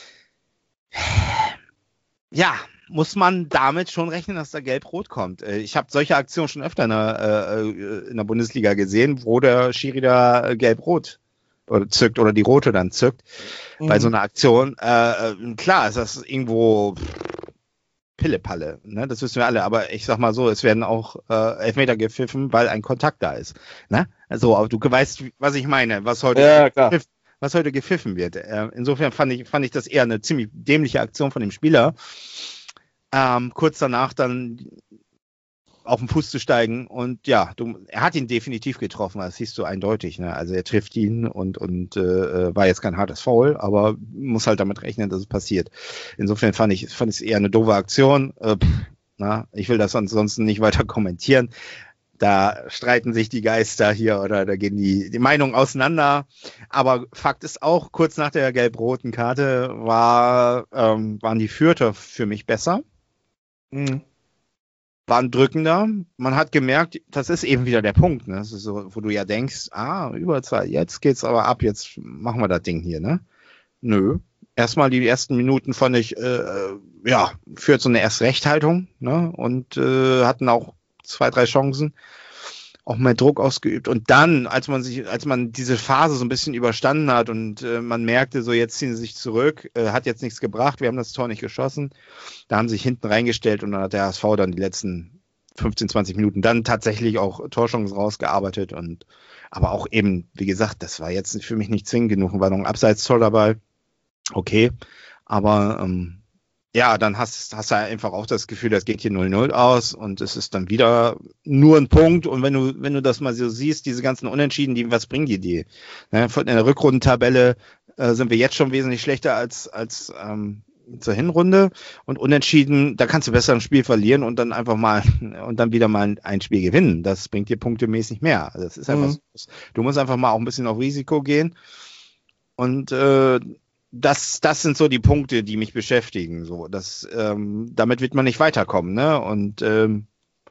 ja, muss man damit schon rechnen, dass da gelb-rot kommt. Ich habe solche Aktionen schon öfter in der, äh, in der Bundesliga gesehen, wo der Schiri da gelb-rot oder zückt oder die rote dann zückt mhm. bei so einer Aktion. Äh, klar ist das irgendwo Pille-Palle, ne? Das wissen wir alle, aber ich sag mal so, es werden auch äh, Elfmeter gepfiffen, weil ein Kontakt da ist. Ne? Also, aber du weißt, was ich meine, was heute, ja, klar. gepfiffen, was heute gepfiffen wird. Äh, insofern fand ich, fand ich das eher eine ziemlich dämliche Aktion von dem Spieler. Ähm, kurz danach dann auf den Fuß zu steigen und ja, du, er hat ihn definitiv getroffen, das siehst du eindeutig. Ne? Also er trifft ihn und, und äh, war jetzt kein hartes Foul, aber muss halt damit rechnen, dass es passiert. Insofern fand ich fand ich es eher eine doofe Aktion. Äh, pff, na, ich will das ansonsten nicht weiter kommentieren. Da streiten sich die Geister hier oder da gehen die, die Meinungen auseinander. Aber Fakt ist auch, kurz nach der gelb-roten Karte war, ähm, waren die Fürther für mich besser. Mhm. Waren drückender. Man hat gemerkt, das ist eben wieder der Punkt, ne? Das ist so, wo du ja denkst, ah, Überzahl, jetzt geht's aber ab, jetzt machen wir das Ding hier, ne? Nö. Erstmal die ersten Minuten fand ich, äh, ja, führt so eine Erst-Recht-Haltung, ne? Und äh, hatten auch zwei, drei Chancen, auch mehr Druck ausgeübt. Und dann, als man sich, als man diese Phase so ein bisschen überstanden hat und äh, man merkte, so jetzt ziehen sie sich zurück, äh, hat jetzt nichts gebracht, wir haben das Tor nicht geschossen, da haben sie sich hinten reingestellt und dann hat der H S V dann die letzten fünfzehn, zwanzig Minuten dann tatsächlich auch Torchancen rausgearbeitet und aber auch eben, wie gesagt, das war jetzt für mich nicht zwingend genug, war noch ein Abseits-Tor dabei, okay, aber ähm, ja, dann hast, hast du einfach auch das Gefühl, das geht hier null null aus und es ist dann wieder nur ein Punkt. Und wenn du, wenn du das mal so siehst, diese ganzen Unentschieden, die, was bringen die dir? Ne, in der Rückrundentabelle äh, sind wir jetzt schon wesentlich schlechter als, als ähm, zur Hinrunde und Unentschieden, da kannst du besser ein Spiel verlieren und dann einfach mal und dann wieder mal ein Spiel gewinnen. Das bringt dir punktemäßig mehr. Also das ist einfach Mhm. so. Du musst einfach mal auch ein bisschen auf Risiko gehen und äh, Das, das sind so die Punkte, die mich beschäftigen. So, das, ähm, damit wird man nicht weiterkommen, ne? Und ähm,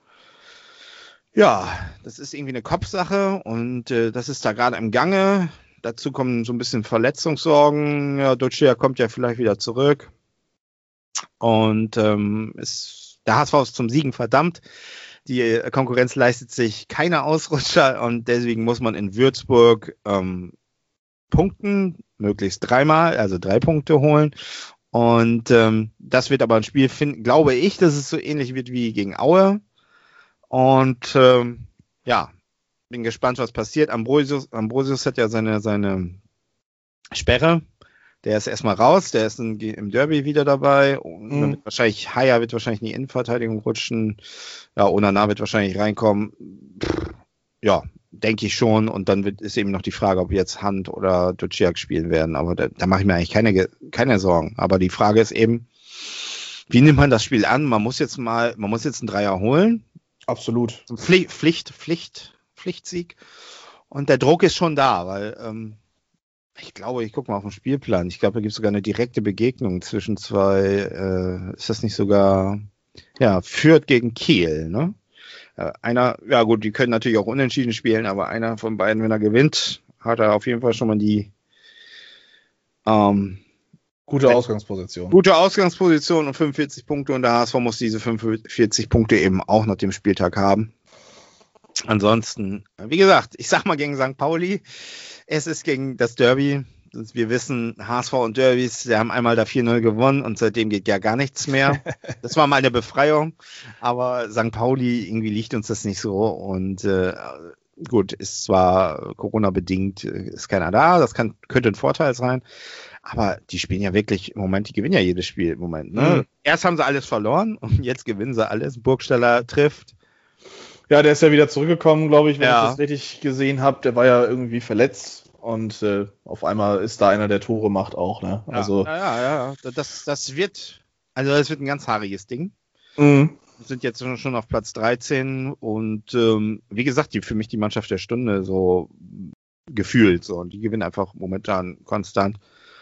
ja, das ist irgendwie eine Kopfsache und äh, das ist da gerade im Gange. Dazu kommen so ein bisschen Verletzungssorgen. Ja, Duccia kommt ja vielleicht wieder zurück. Und ähm, ist, der H S V ist zum Siegen verdammt. Die Konkurrenz leistet sich keine Ausrutscher und deswegen muss man in Würzburg ähm, punkten, möglichst dreimal, also drei Punkte holen. Und ähm, das wird aber ein Spiel finden, glaube ich, dass es so ähnlich wird wie gegen Aue. Und ähm, ja, bin gespannt, was passiert. Ambrosius, Ambrosius hat ja seine, seine Sperre. Der ist erstmal raus, der ist in, im Derby wieder dabei. Und dann wird wahrscheinlich, Haya wird wahrscheinlich in die Innenverteidigung rutschen. Ja, Onana wird wahrscheinlich reinkommen. Pff, ja, denke ich schon. Und dann wird, ist eben noch die Frage, ob jetzt Hand oder Duciak spielen werden. Aber da, da mache ich mir eigentlich keine, keine Sorgen. Aber die Frage ist eben, wie nimmt man das Spiel an? Man muss jetzt mal, man muss jetzt einen Dreier holen. Absolut. Pflicht, Pflicht, Pflicht, Pflichtsieg. Und der Druck ist schon da, weil ähm, ich glaube, ich gucke mal auf den Spielplan. Ich glaube, da gibt es sogar eine direkte Begegnung zwischen zwei, äh, ist das nicht sogar, ja, Fürth gegen Kiel, ne? Äh, einer, ja gut, die können natürlich auch unentschieden spielen, aber einer von beiden, wenn er gewinnt, hat er auf jeden Fall schon mal die ähm, gute Ausgangsposition. Gute Ausgangsposition und fünfundvierzig Punkte und der H S V muss diese fünfundvierzig Punkte eben auch nach dem Spieltag haben. Ansonsten, wie gesagt, ich sag mal gegen Sankt Pauli, es ist gegen das Derby. Wir wissen, H S V und Derbys, sie haben einmal da vier null gewonnen und seitdem geht ja gar nichts mehr. Das war mal eine Befreiung, aber Sankt Pauli, irgendwie liegt uns das nicht so und äh, gut, ist zwar Corona-bedingt, ist keiner da, das kann, könnte ein Vorteil sein, aber die spielen ja wirklich im Moment, die gewinnen ja jedes Spiel im Moment. Ne? Mhm. Erst haben sie alles verloren und jetzt gewinnen sie alles. Burgstaller trifft. Ja, der ist ja wieder zurückgekommen, glaube ich, wenn ja. ich das richtig gesehen habe. Der war ja irgendwie verletzt und äh, auf einmal ist da einer, der Tore macht auch. Ne? Ja, also ja, ja, ja. Das, das wird, also das wird ein ganz haariges Ding. Mhm. Wir sind jetzt schon auf Platz dreizehn und ähm, wie gesagt, die für mich die Mannschaft der Stunde so gefühlt so und die gewinnen einfach momentan konstant.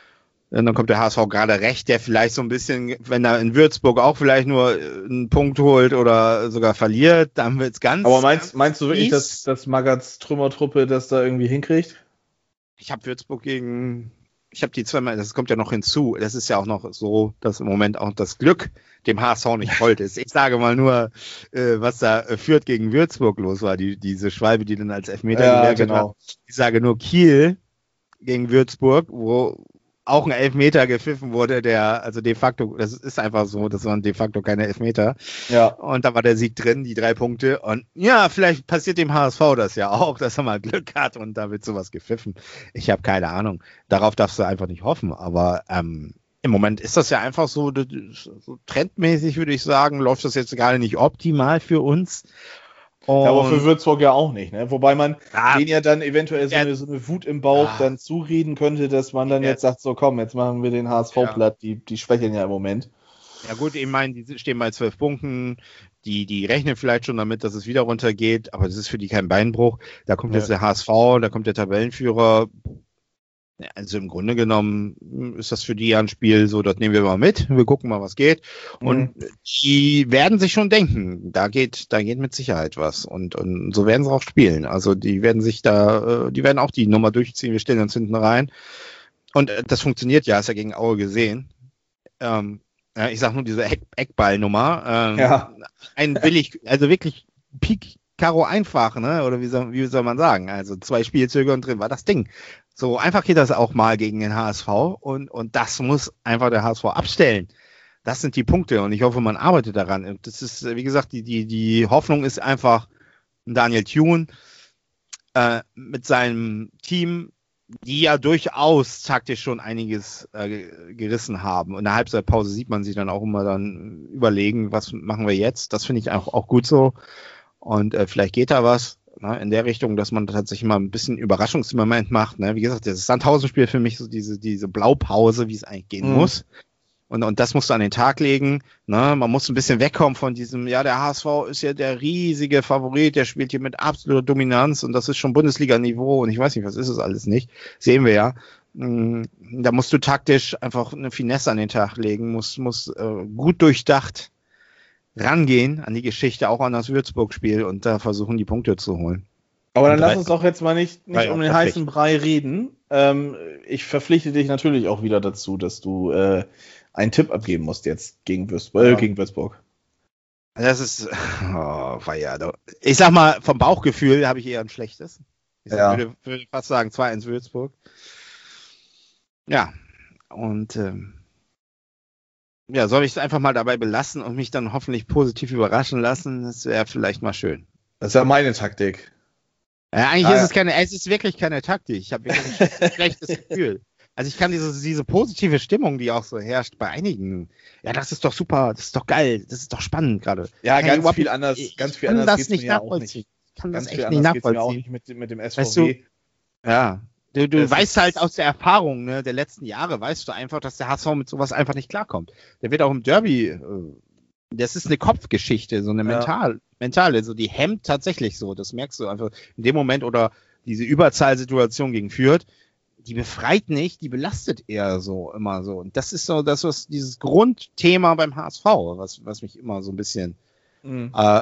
Und dann kommt der H S V gerade recht, der vielleicht so ein bisschen, wenn er in Würzburg auch vielleicht nur einen Punkt holt oder sogar verliert, dann wird's ganz. Aber meinst, meinst du wirklich, dass, dass Magats Trümmertruppe das da irgendwie hinkriegt? Ich habe Würzburg gegen, ich habe die zweimal, das kommt ja noch hinzu, das ist ja auch noch so, dass im Moment auch das Glück dem H S V nicht hold ist. Ich sage mal nur, äh, was da äh, Fürth gegen Würzburg los war, die, diese Schwalbe, die dann als Elfmeter ja, gewertet genau. hat. Ich sage nur Kiel gegen Würzburg, wo auch ein Elfmeter gepfiffen wurde, der, also de facto, das ist einfach so, das waren de facto keine Elfmeter. Ja. Und da war der Sieg drin, die drei Punkte. Und ja, vielleicht passiert dem H S V das ja auch, dass er mal Glück hat und da wird sowas gepfiffen. Ich habe keine Ahnung. Darauf darfst du einfach nicht hoffen. Aber ähm, im Moment ist das ja einfach so, so trendmäßig, würde ich sagen, läuft das jetzt gerade nicht optimal für uns. Ja, aber für Würzburg ja auch nicht, ne? Wobei man ja, denen ja dann eventuell so, ja, eine, so eine Wut im Bauch ja. dann zureden könnte, dass man dann ja. jetzt sagt, so komm, jetzt machen wir den H S V ja. platt, die, die schwächeln ja im Moment. Ja gut, ich meine, die stehen bei zwölf Punkten, die, die rechnen vielleicht schon damit, dass es wieder runtergeht, aber das ist für die kein Beinbruch. Da kommt ja. jetzt der H S V, da kommt der Tabellenführer. Also im Grunde genommen ist das für die ja ein Spiel, so, das nehmen wir mal mit, wir gucken mal, was geht. Und mhm. die werden sich schon denken, da geht, da geht mit Sicherheit was. Und, und so werden sie auch spielen. Also die werden sich da, die werden auch die Nummer durchziehen, wir stellen uns hinten rein. Und das funktioniert ja, hast ja gegen Aue gesehen. Ähm, ja, ich sag nur diese Eck, Eckballnummer. Ähm, ja. Ein billig, also wirklich Pik Karo einfach, ne? Oder wie soll, wie soll man sagen? Also zwei Spielzüge und drin war das Ding. So einfach geht das auch mal gegen den H S V und, und das muss einfach der H S V abstellen. Das sind die Punkte und ich hoffe, man arbeitet daran. Und das ist, wie gesagt, die, die, die Hoffnung ist einfach Daniel Thune äh, mit seinem Team, die ja durchaus taktisch schon einiges äh, gerissen haben. In der Halbzeitpause sieht man sich dann auch immer dann überlegen, was machen wir jetzt. Das finde ich auch, auch gut so. Und äh, vielleicht geht da was, ne, in der Richtung, dass man tatsächlich mal ein bisschen Überraschungsmoment macht. Ne? Wie gesagt, das Sandhausen-Spiel für mich so diese, diese Blaupause, wie es eigentlich gehen mhm. muss. Und, und das musst du an den Tag legen. Ne? Man muss ein bisschen wegkommen von diesem, ja, der H S V ist ja der riesige Favorit, der spielt hier mit absoluter Dominanz und das ist schon Bundesliga-Niveau und ich weiß nicht, was ist es alles nicht. Sehen wir ja. Da musst du taktisch einfach eine Finesse an den Tag legen, musst, musst äh, gut durchdacht rangehen an die Geschichte, auch an das Würzburg-Spiel und da versuchen, die Punkte zu holen. Aber dann lass uns doch jetzt mal nicht, nicht um den heißen Brei reden. Ähm, ich verpflichte dich natürlich auch wieder dazu, dass du äh, einen Tipp abgeben musst jetzt gegen Würzburg. Ja. Äh, gegen Würzburg. Das ist, oh, ja, ich sag mal, vom Bauchgefühl habe ich eher ein schlechtes. Ich ja. würde, würde fast sagen zwei eins Würzburg. Ja, und ähm, ja, soll ich es einfach mal dabei belassen und mich dann hoffentlich positiv überraschen lassen? Das wäre vielleicht mal schön. Das ist ja meine Taktik. Ja, eigentlich ah, ist es keine, es ist wirklich keine Taktik. Ich habe wirklich ein schlechtes Gefühl. Also ich kann diese, diese positive Stimmung, die auch so herrscht bei einigen, ja, das ist doch super, das ist doch geil, das ist doch spannend gerade. Ja, kann ganz viel anders, ganz viel anders geht's mir ja auch nicht. Ich kann ganz das echt nicht nachvollziehen. Auch nicht mit, mit dem S V W. Weißt du, ja, du, du weißt halt aus der Erfahrung, ne, der letzten Jahre, weißt du einfach, dass der H S V mit sowas einfach nicht klarkommt. Der wird auch im Derby, äh, das ist eine Kopfgeschichte, so eine mental, ja. mentale, so die hemmt tatsächlich so, das merkst du einfach in dem Moment oder diese Überzahlsituation gegen Fürth, die befreit nicht, die belastet eher so, immer so. Und das ist so das, was dieses Grundthema beim H S V, was, was mich immer so ein bisschen, mhm. äh,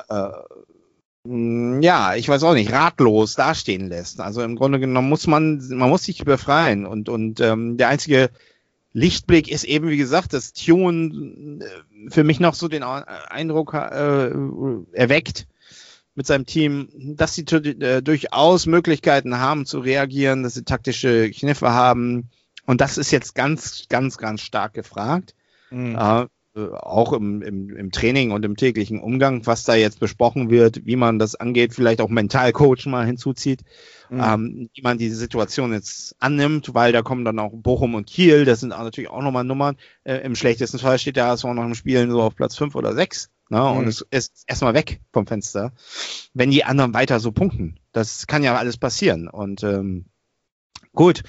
äh, ja, ich weiß auch nicht, ratlos dastehen lässt. Also im Grunde genommen muss man, man muss sich befreien. Und, und ähm, der einzige Lichtblick ist eben, wie gesagt, dass Tune für mich noch so den Eindruck äh, erweckt, mit seinem Team, dass sie äh, durchaus Möglichkeiten haben zu reagieren, dass sie taktische Kniffe haben. Und das ist jetzt ganz, ganz, ganz stark gefragt. Mhm. Äh, auch im, im, im Training und im täglichen Umgang, was da jetzt besprochen wird, wie man das angeht, vielleicht auch Mentalcoach mal hinzuzieht, mhm. ähm, wie man diese Situation jetzt annimmt, weil da kommen dann auch Bochum und Kiel, das sind auch natürlich auch nochmal Nummern. Äh, im schlechtesten Fall steht der H S V noch im Spielen so auf Platz fünf oder sechs. Ne, und mhm. es ist erstmal weg vom Fenster, wenn die anderen weiter so punkten. Das kann ja alles passieren. Und ähm, gut,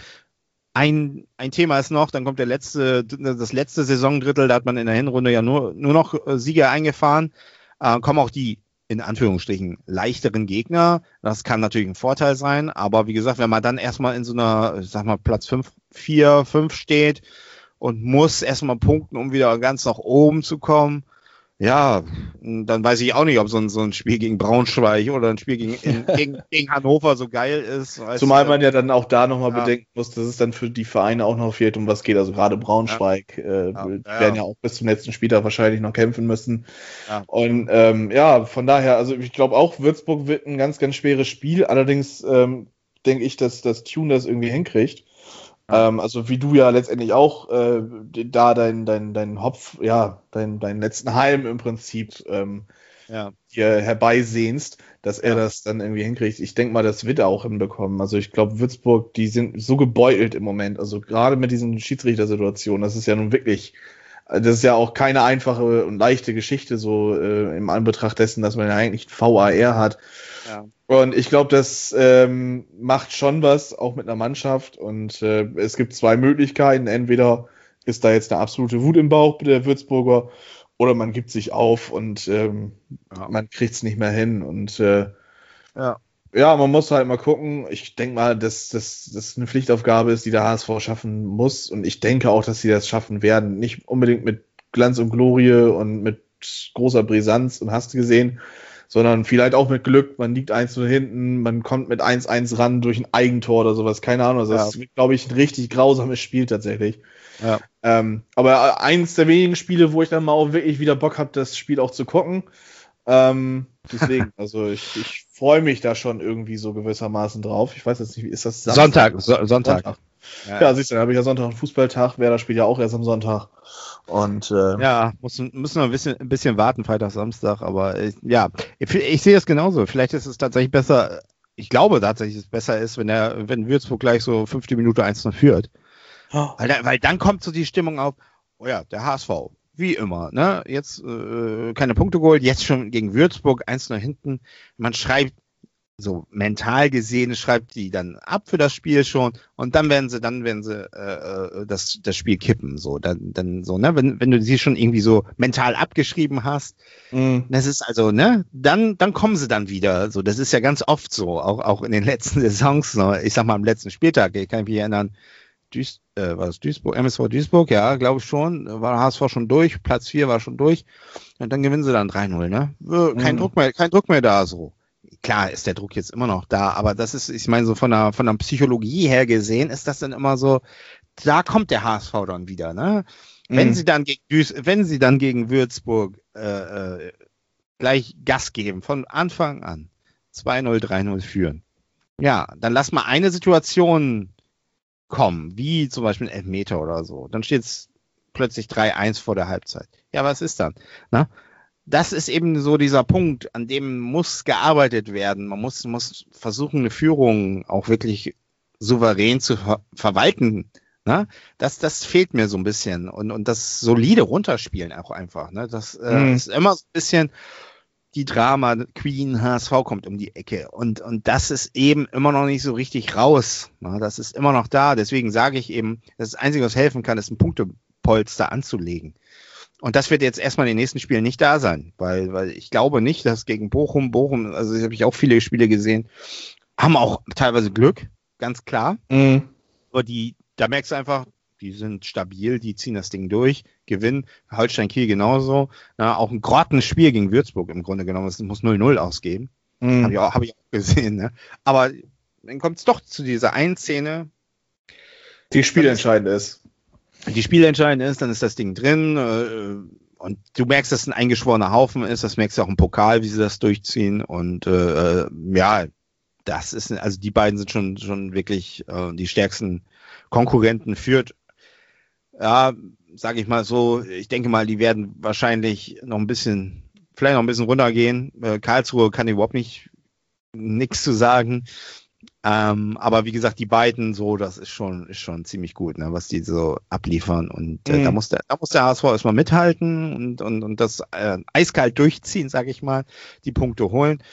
ein, ein Thema ist noch, dann kommt der letzte, das letzte Saisondrittel, da hat man in der Hinrunde ja nur, nur noch Sieger eingefahren, äh, kommen auch die, in Anführungsstrichen, leichteren Gegner. Das kann natürlich ein Vorteil sein, aber wie gesagt, wenn man dann erstmal in so einer, ich sag mal, Platz fünf, vier, fünf steht und muss erstmal punkten, um wieder ganz nach oben zu kommen, ja, dann weiß ich auch nicht, ob so ein, so ein Spiel gegen Braunschweig oder ein Spiel gegen, in, gegen, gegen Hannover so geil ist. Zumal man ja dann auch da nochmal ja. bedenken muss, dass es dann für die Vereine auch noch fehlt, um was geht. Also gerade Braunschweig ja. äh, ja. werden ja. ja auch bis zum letzten Spieltag wahrscheinlich noch kämpfen müssen. Ja. Und ähm, ja, von daher, also ich glaube auch, Würzburg wird ein ganz, ganz schweres Spiel. Allerdings ähm, denke ich, dass das Tune das irgendwie hinkriegt. Ähm, also wie du ja letztendlich auch äh, da dein, dein, dein Hopf, ja, dein, dein letzten Halm im Prinzip ähm, ja. hier herbeisehnst, dass er ja. das dann irgendwie hinkriegt. Ich denke mal, das wird er auch hinbekommen. Also ich glaube, Würzburg, die sind so gebeutelt im Moment. Also gerade mit diesen Schiedsrichtersituationen, das ist ja nun wirklich, das ist ja auch keine einfache und leichte Geschichte, so äh, im Anbetracht dessen, dass man ja eigentlich V A R hat. Ja. Und ich glaube, das ähm, macht schon was, auch mit einer Mannschaft. Und äh, es gibt zwei Möglichkeiten. Entweder ist da jetzt eine absolute Wut im Bauch der Würzburger oder man gibt sich auf und ähm, ja. man kriegt es nicht mehr hin. Und äh, ja. ja, man muss halt mal gucken. Ich denke mal, dass das eine Pflichtaufgabe ist, die der H S V schaffen muss. Und ich denke auch, dass sie das schaffen werden. Nicht unbedingt mit Glanz und Glorie und mit großer Brisanz und hast du gesehen, sondern vielleicht auch mit Glück, man liegt eins null hinten, man kommt mit eins eins ran durch ein Eigentor oder sowas, keine Ahnung. Also ja. das ist, glaube ich, ein richtig grausames Spiel tatsächlich. Ja. Ähm, aber eins der wenigen Spiele, wo ich dann mal auch wirklich wieder Bock habe, das Spiel auch zu gucken. Ähm, deswegen, also ich, ich freue mich da schon irgendwie so gewissermaßen drauf. Ich weiß jetzt nicht, wie ist das? Samstag? Sonntag. So, Sonntag. Sonntag. Ja, ja, siehst du, dann habe ich ja Sonntag einen Fußballtag, Werder spielt ja auch erst am Sonntag. Und äh, ja, müssen, müssen wir ein bisschen, ein bisschen warten, Freitag, Samstag, aber ich, ja, ich, ich sehe das genauso. Vielleicht ist es tatsächlich besser, ich glaube tatsächlich, dass es besser ist, wenn der, wenn Würzburg gleich so fünfte Minute eins null führt. Oh. Weil, da, weil dann kommt so die Stimmung auf, oh ja, der H S V, wie immer, ne? Jetzt äh, keine Punkte geholt, jetzt schon gegen Würzburg, eins null hinten. Man schreibt, so mental gesehen, schreibt die dann ab für das Spiel schon und dann werden sie, dann werden sie äh, das, das Spiel kippen. So, dann, dann so, ne, wenn, wenn du sie schon irgendwie so mental abgeschrieben hast, mm. das ist also, ne, dann, dann kommen sie dann wieder. So, das ist ja ganz oft so, auch, auch in den letzten Saisons, ne? Ich sag mal am letzten Spieltag, ich kann mich erinnern, Duis, äh, war das Duisburg, M S V Duisburg, ja, glaube ich schon, war H S V schon durch, Platz vier war schon durch und dann gewinnen sie dann drei null, ne? Kein mm. Druck mehr, kein Druck mehr da, so. Klar ist der Druck jetzt immer noch da, aber das ist, ich meine, so von der, von der Psychologie her gesehen, ist das dann immer so, da kommt der H S V dann wieder, ne? Mhm. Wenn sie dann gegen Duis, wenn sie dann gegen Würzburg äh, äh, gleich Gas geben, von Anfang an, zwei null, drei null führen. Ja, dann lass mal eine Situation kommen, wie zum Beispiel ein Elfmeter oder so. Dann steht es plötzlich drei eins vor der Halbzeit. Ja, was ist dann? Na? Das ist eben so dieser Punkt, an dem muss gearbeitet werden. Man muss, muss versuchen, eine Führung auch wirklich souverän zu ver- verwalten. Ne? Das, das fehlt mir so ein bisschen. Und, und das solide runterspielen auch einfach. Ne? Das äh, mhm. ist immer so ein bisschen die Drama, Queen, H S V kommt um die Ecke. Und, und das ist eben immer noch nicht so richtig raus. Ne? Das ist immer noch da. Deswegen sage ich eben, das Einzige, was helfen kann, ist ein Punktepolster anzulegen. Und das wird jetzt erstmal in den nächsten Spielen nicht da sein, weil, weil ich glaube nicht, dass gegen Bochum, Bochum, also ich habe ich auch viele Spiele gesehen, haben auch teilweise Glück, ganz klar. Mhm. Aber die, da merkst du einfach, die sind stabil, die ziehen das Ding durch, gewinnen. Holstein Kiel genauso. Na, auch ein grottenspiel gegen Würzburg im Grunde genommen, es muss null null ausgeben. Mhm. Habe ich, auch, hab ich auch gesehen. Ne? Aber dann kommt es doch zu dieser einen Szene, die spielentscheidend ist. Die spielentscheidend ist, dann ist das Ding drin äh, und du merkst, dass es ein eingeschworener Haufen ist, das merkst du auch im Pokal, wie sie das durchziehen und äh, ja, das ist, also die beiden sind schon schon wirklich äh, die stärksten Konkurrenten. Führt, ja, sage ich mal so, ich denke mal, die werden wahrscheinlich noch ein bisschen, vielleicht noch ein bisschen runtergehen. Äh, Karlsruhe kann überhaupt nicht nichts zu sagen. Ähm, aber wie gesagt, die beiden so, das ist schon, ist schon ziemlich gut, ne, was die so abliefern. Und äh, mhm. da muss der, da muss der H S V erstmal mithalten und, und, und das äh, eiskalt durchziehen, sage ich mal, die Punkte holen.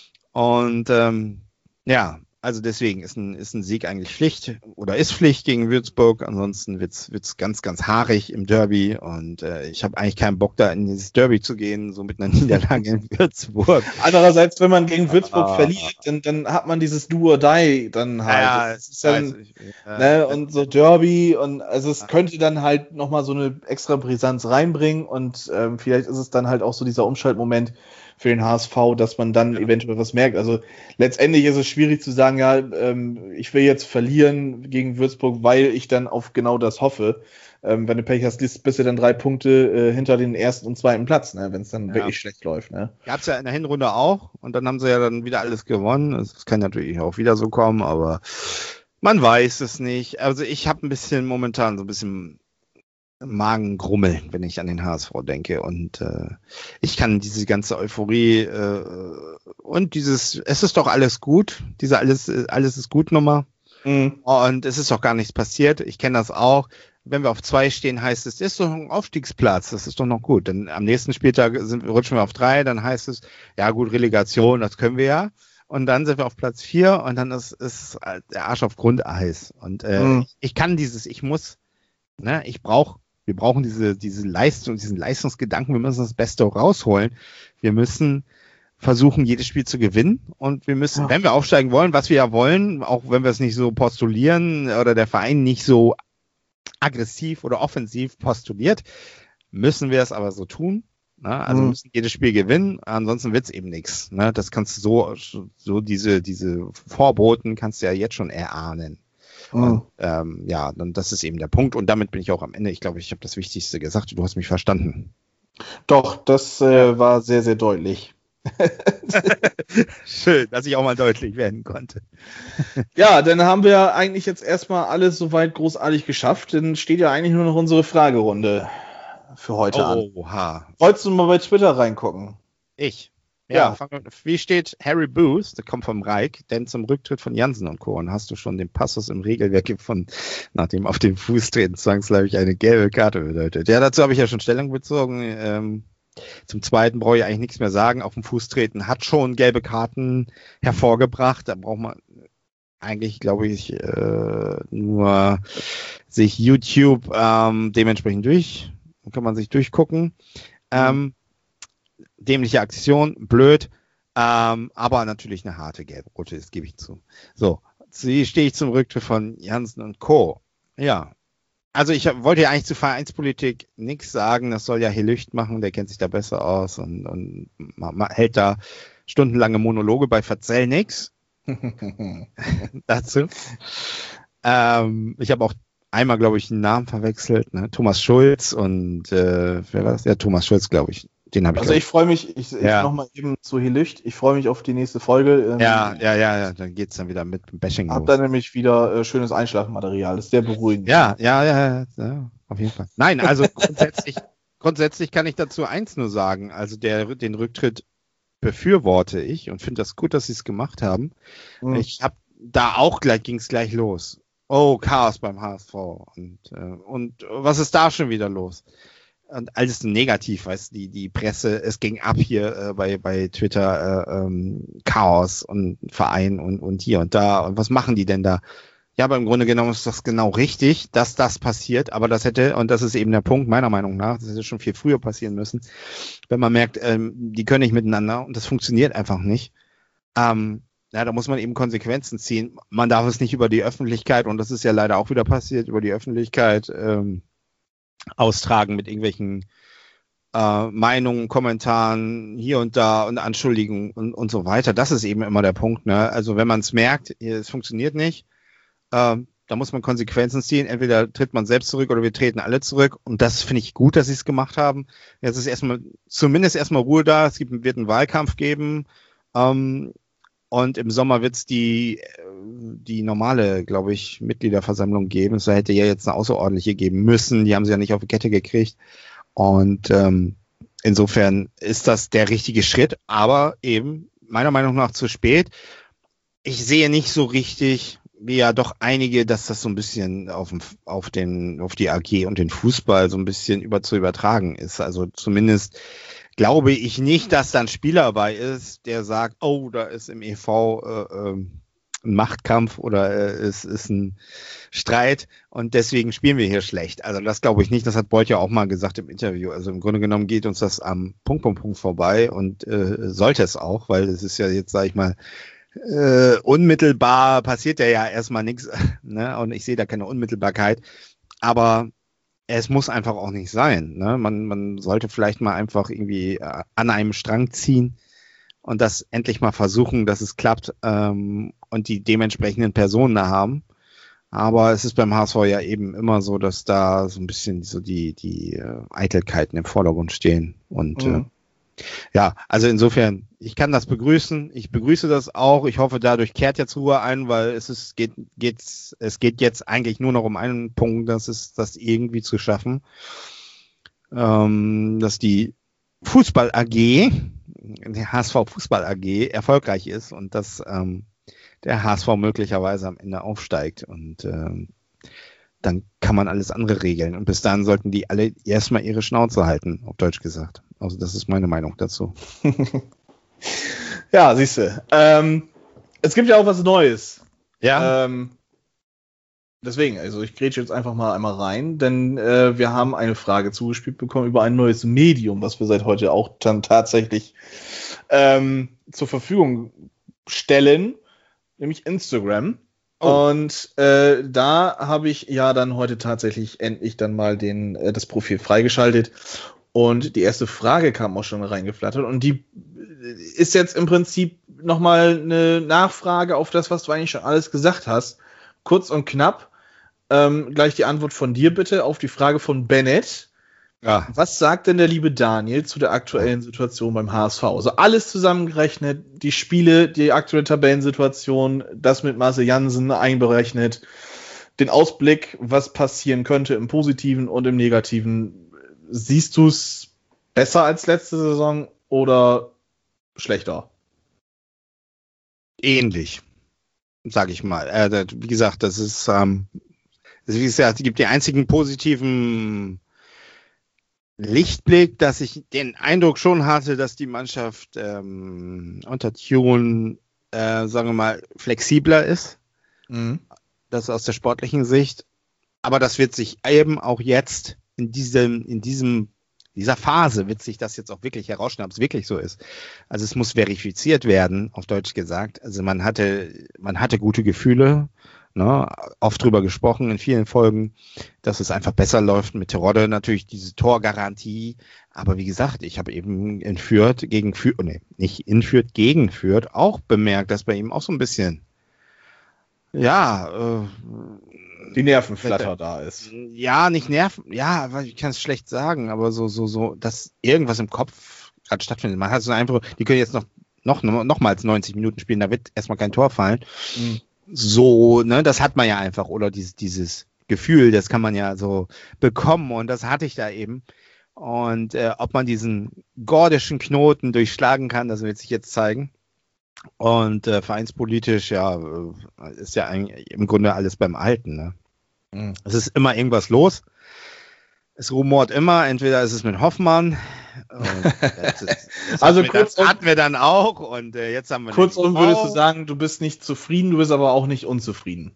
Und ähm, ja, also deswegen ist ein, ist ein Sieg eigentlich Pflicht oder ist Pflicht gegen Würzburg. Ansonsten wird's, wird's ganz, ganz haarig im Derby. Und äh, ich habe eigentlich keinen Bock, da in dieses Derby zu gehen, so mit einer Niederlage in Würzburg. Andererseits, wenn man gegen Würzburg ah. verliert, dann, dann hat man dieses Do or Die dann halt. Ja, das ist dann, ich, ja, ne, und so Derby und also es könnte dann halt nochmal so eine extra Brisanz reinbringen und ähm, vielleicht ist es dann halt auch so dieser Umschaltmoment für den H S V, dass man dann ja. eventuell was merkt. Also letztendlich ist es schwierig zu sagen, ja, ähm, ich will jetzt verlieren gegen Würzburg, weil ich dann auf genau das hoffe. Ähm, wenn du Pech hast, bist du dann drei Punkte äh, hinter den ersten und zweiten Platz, ne, wenn es dann ja. wirklich schlecht läuft. Ne? Gab's ja in der Hinrunde auch und dann haben sie ja dann wieder alles gewonnen. Das kann natürlich auch wieder so kommen, aber man weiß es nicht. Also ich habe ein bisschen momentan so ein bisschen Magengrummeln, wenn ich an den H S V denke und äh, ich kann diese ganze Euphorie äh, und dieses, es ist doch alles gut, diese alles, alles ist gut Nummer mhm. und es ist doch gar nichts passiert, ich kenne das auch, wenn wir auf zwei stehen, heißt es, das ist doch ein Aufstiegsplatz, das ist doch noch gut, dann am nächsten Spieltag sind, rutschen wir auf drei, dann heißt es, ja gut, Relegation, das können wir ja. Und dann sind wir auf Platz vier und dann ist, ist der Arsch auf Grundeis und äh, mhm. ich kann dieses, ich muss, ne, ich brauche Wir brauchen diese, diese Leistung, diesen Leistungsgedanken. Wir müssen das Beste rausholen. Wir müssen versuchen, jedes Spiel zu gewinnen. Und wir müssen, ja. wenn wir aufsteigen wollen, was wir ja wollen, auch wenn wir es nicht so postulieren oder der Verein nicht so aggressiv oder offensiv postuliert, müssen wir es aber so tun. Ne? Also mhm. müssen jedes Spiel gewinnen. Ansonsten wird's eben nichts. Ne? Das kannst du so, so diese, diese Vorboten kannst du ja jetzt schon erahnen. Und, ähm, ja, dann das ist eben der Punkt und damit bin ich auch am Ende. Ich glaube, ich habe das Wichtigste gesagt. Du hast mich verstanden. Doch, das äh, war sehr, sehr deutlich. Schön, dass ich auch mal deutlich werden konnte. Ja, dann haben wir eigentlich jetzt erstmal alles soweit großartig geschafft. Dann steht ja eigentlich nur noch unsere Fragerunde für heute oh, an. Oha. Wolltest du mal bei Twitter reingucken? Ich? Ja, ja. Wie steht Harry Booth, der kommt vom Reich, denn zum Rücktritt von Jansen und Co. Und hast du schon den Passus im Regelwerk gefunden, nachdem auf den Fuß treten zwangsläufig eine gelbe Karte bedeutet. Ja, dazu habe ich ja schon Stellung bezogen. Ähm, zum Zweiten brauche ich eigentlich nichts mehr sagen. Auf den Fuß treten hat schon gelbe Karten hervorgebracht. Da braucht man eigentlich, glaube ich, äh, nur sich YouTube ähm, dementsprechend durch. Dann kann man sich durchgucken. Ähm, dämliche Aktion, blöd, ähm, aber natürlich eine harte gelb-rote, das gebe ich zu. So, wie stehe ich zum Rücktritt von Jansen und Co.? Ja, also ich hab, wollte ja eigentlich zu Vereinspolitik nichts sagen, das soll ja Helücht machen, der kennt sich da besser aus und, und man, man hält da stundenlange Monologe, bei Verzell nix dazu. Ähm, ich habe auch einmal, glaube ich, einen Namen verwechselt, ne? Thomas Schulz und äh, wer war das? Ja, Thomas Schulz, glaube ich. Den habe ich. Also ich freue mich, ich, ich ja. nochmal eben zu Helücht, ich freue mich auf die nächste Folge. Ja, ja, ja, ja, dann geht's dann wieder mit Bashing los. Hab dann nämlich wieder äh, schönes Einschlafmaterial, das ist sehr beruhigend. Ja, ja, ja, ja, auf jeden Fall. Nein, also grundsätzlich, grundsätzlich kann ich dazu eins nur sagen, also der, den Rücktritt befürworte ich und finde das gut, dass sie es gemacht haben. Mhm. Ich habe da auch gleich, ging's gleich los. Oh, Chaos beim H S V. Und, äh, und was ist da schon wieder los? Und alles negativ, weißt du, die, die Presse, es ging ab hier äh, bei, bei Twitter, äh, ähm, Chaos und Verein und, und hier und da. Und was machen die denn da? Ja, aber im Grunde genommen ist das genau richtig, dass das passiert. Aber das hätte, und das ist eben der Punkt meiner Meinung nach, das hätte schon viel früher passieren müssen, wenn man merkt, ähm, die können nicht miteinander und das funktioniert einfach nicht. Ähm, Ja, da muss man eben Konsequenzen ziehen. Man darf es nicht über die Öffentlichkeit, und das ist ja leider auch wieder passiert, über die Öffentlichkeit ähm, austragen mit irgendwelchen äh, Meinungen, Kommentaren hier und da und Anschuldigungen und, und so weiter. Das ist eben immer der Punkt. Ne? Also wenn man es merkt, es funktioniert nicht, äh, da muss man Konsequenzen ziehen. Entweder tritt man selbst zurück oder wir treten alle zurück. Und das finde ich gut, dass sie es gemacht haben. Jetzt ist erstmal zumindest erstmal Ruhe da. Es gibt, wird einen Wahlkampf geben. Ähm, Und im Sommer wird es die, die normale, glaube ich, Mitgliederversammlung geben. Es hätte ja jetzt eine außerordentliche geben müssen. Die haben sie ja nicht auf die Kette gekriegt. Und ähm, insofern ist das der richtige Schritt, aber eben meiner Meinung nach zu spät. Ich sehe nicht so richtig, wie ja doch einige, dass das so ein bisschen auf, auf, den, auf die A G und den Fußball so ein bisschen über zu übertragen ist. Also zumindest glaube ich nicht, dass da ein Spieler dabei ist, der sagt, oh, da ist im E V äh, äh, ein Machtkampf oder äh, es ist ein Streit und deswegen spielen wir hier schlecht. Also das glaube ich nicht, das hat Bolt ja auch mal gesagt im Interview. Also im Grunde genommen geht uns das am Punkt, Punkt, Punkt vorbei und äh, sollte es auch, weil es ist ja jetzt, sage ich mal, äh, unmittelbar passiert ja erstmal nichts, ne? Und ich sehe da keine Unmittelbarkeit, aber es muss einfach auch nicht sein. Ne? Man, man sollte vielleicht mal einfach irgendwie äh, an einem Strang ziehen und das endlich mal versuchen, dass es klappt ähm, und die dementsprechenden Personen da haben. Aber es ist beim H S V ja eben immer so, dass da so ein bisschen so die, die äh, Eitelkeiten im Vordergrund stehen. Und mhm. äh, ja, also insofern, ich kann das begrüßen. Ich begrüße das auch. Ich hoffe, dadurch kehrt jetzt Ruhe ein, weil es ist, geht, geht's, es geht jetzt eigentlich nur noch um einen Punkt, das ist, das irgendwie zu schaffen, ähm, dass die Fußball A G, die H S V Fußball A G erfolgreich ist und dass ähm, der H S V möglicherweise am Ende aufsteigt und ähm, dann kann man alles andere regeln. Und bis dahin sollten die alle erstmal ihre Schnauze halten, auf Deutsch gesagt. Also das ist meine Meinung dazu. Ja, siehst du. Ähm, es gibt ja auch was Neues. Ja. Ähm, deswegen, also ich grätsche jetzt einfach mal einmal rein, denn äh, wir haben eine Frage zugespielt bekommen über ein neues Medium, was wir seit heute auch dann tatsächlich ähm, zur Verfügung stellen, nämlich Instagram. Oh. Und äh, da habe ich ja dann heute tatsächlich endlich dann mal den äh, das Profil freigeschaltet und die erste Frage kam auch schon reingeflattert und die ist jetzt im Prinzip nochmal eine Nachfrage auf das, was du eigentlich schon alles gesagt hast. Kurz und knapp. Ähm, gleich die Antwort von dir bitte auf die Frage von Bennett. Ja. Was sagt denn der liebe Daniel zu der aktuellen Situation beim H S V? Also alles zusammengerechnet, die Spiele, die aktuelle Tabellensituation, das mit Marcel Jansen einberechnet, den Ausblick, was passieren könnte im Positiven und im Negativen. Siehst du es besser als letzte Saison oder schlechter? Ähnlich, sage ich mal. Äh, wie gesagt, das ist, ähm, wie gesagt, es gibt die einzigen positiven Lichtblick, dass ich den Eindruck schon hatte, dass die Mannschaft ähm, unter Tune, äh, sagen wir mal, flexibler ist. Mhm. Das aus der sportlichen Sicht. Aber das wird sich eben auch jetzt in diesem, in diesem, dieser Phase wird sich das jetzt auch wirklich herausstellen, ob es wirklich so ist. Also es muss verifiziert werden, auf Deutsch gesagt. Also man hatte, man hatte gute Gefühle, ne, oft drüber gesprochen in vielen Folgen, dass es einfach besser läuft mit Terodde, natürlich diese Torgarantie. Aber wie gesagt, ich habe eben in Fürth gegen Fürth, nee, nicht in Fürth gegen Fürth auch bemerkt, dass bei ihm auch so ein bisschen, ja, äh, die Nervenflatter da ist. Ja, nicht Nerven, ja, ich kann es schlecht sagen, aber so, so, so, dass irgendwas im Kopf gerade stattfindet. Man hat so einfach, die können jetzt noch, noch, nochmals neunzig Minuten spielen, da wird erstmal kein Tor fallen. Mhm. So, ne, das hat man ja einfach, oder dieses, dieses Gefühl, das kann man ja so bekommen und das hatte ich da eben. Und äh, ob man diesen gordischen Knoten durchschlagen kann, das wird sich jetzt zeigen. Und äh, vereinspolitisch, ja, ist ja eigentlich im Grunde alles beim Alten. Ne? Mhm. Es ist immer irgendwas los. Es rumort immer, entweder ist es mit Hoffmann. Und das ist, das also hatten, wir dann, hatten wir dann auch. Und äh, jetzt haben wir. Kurzum würdest du sagen, du bist nicht zufrieden, du bist aber auch nicht unzufrieden.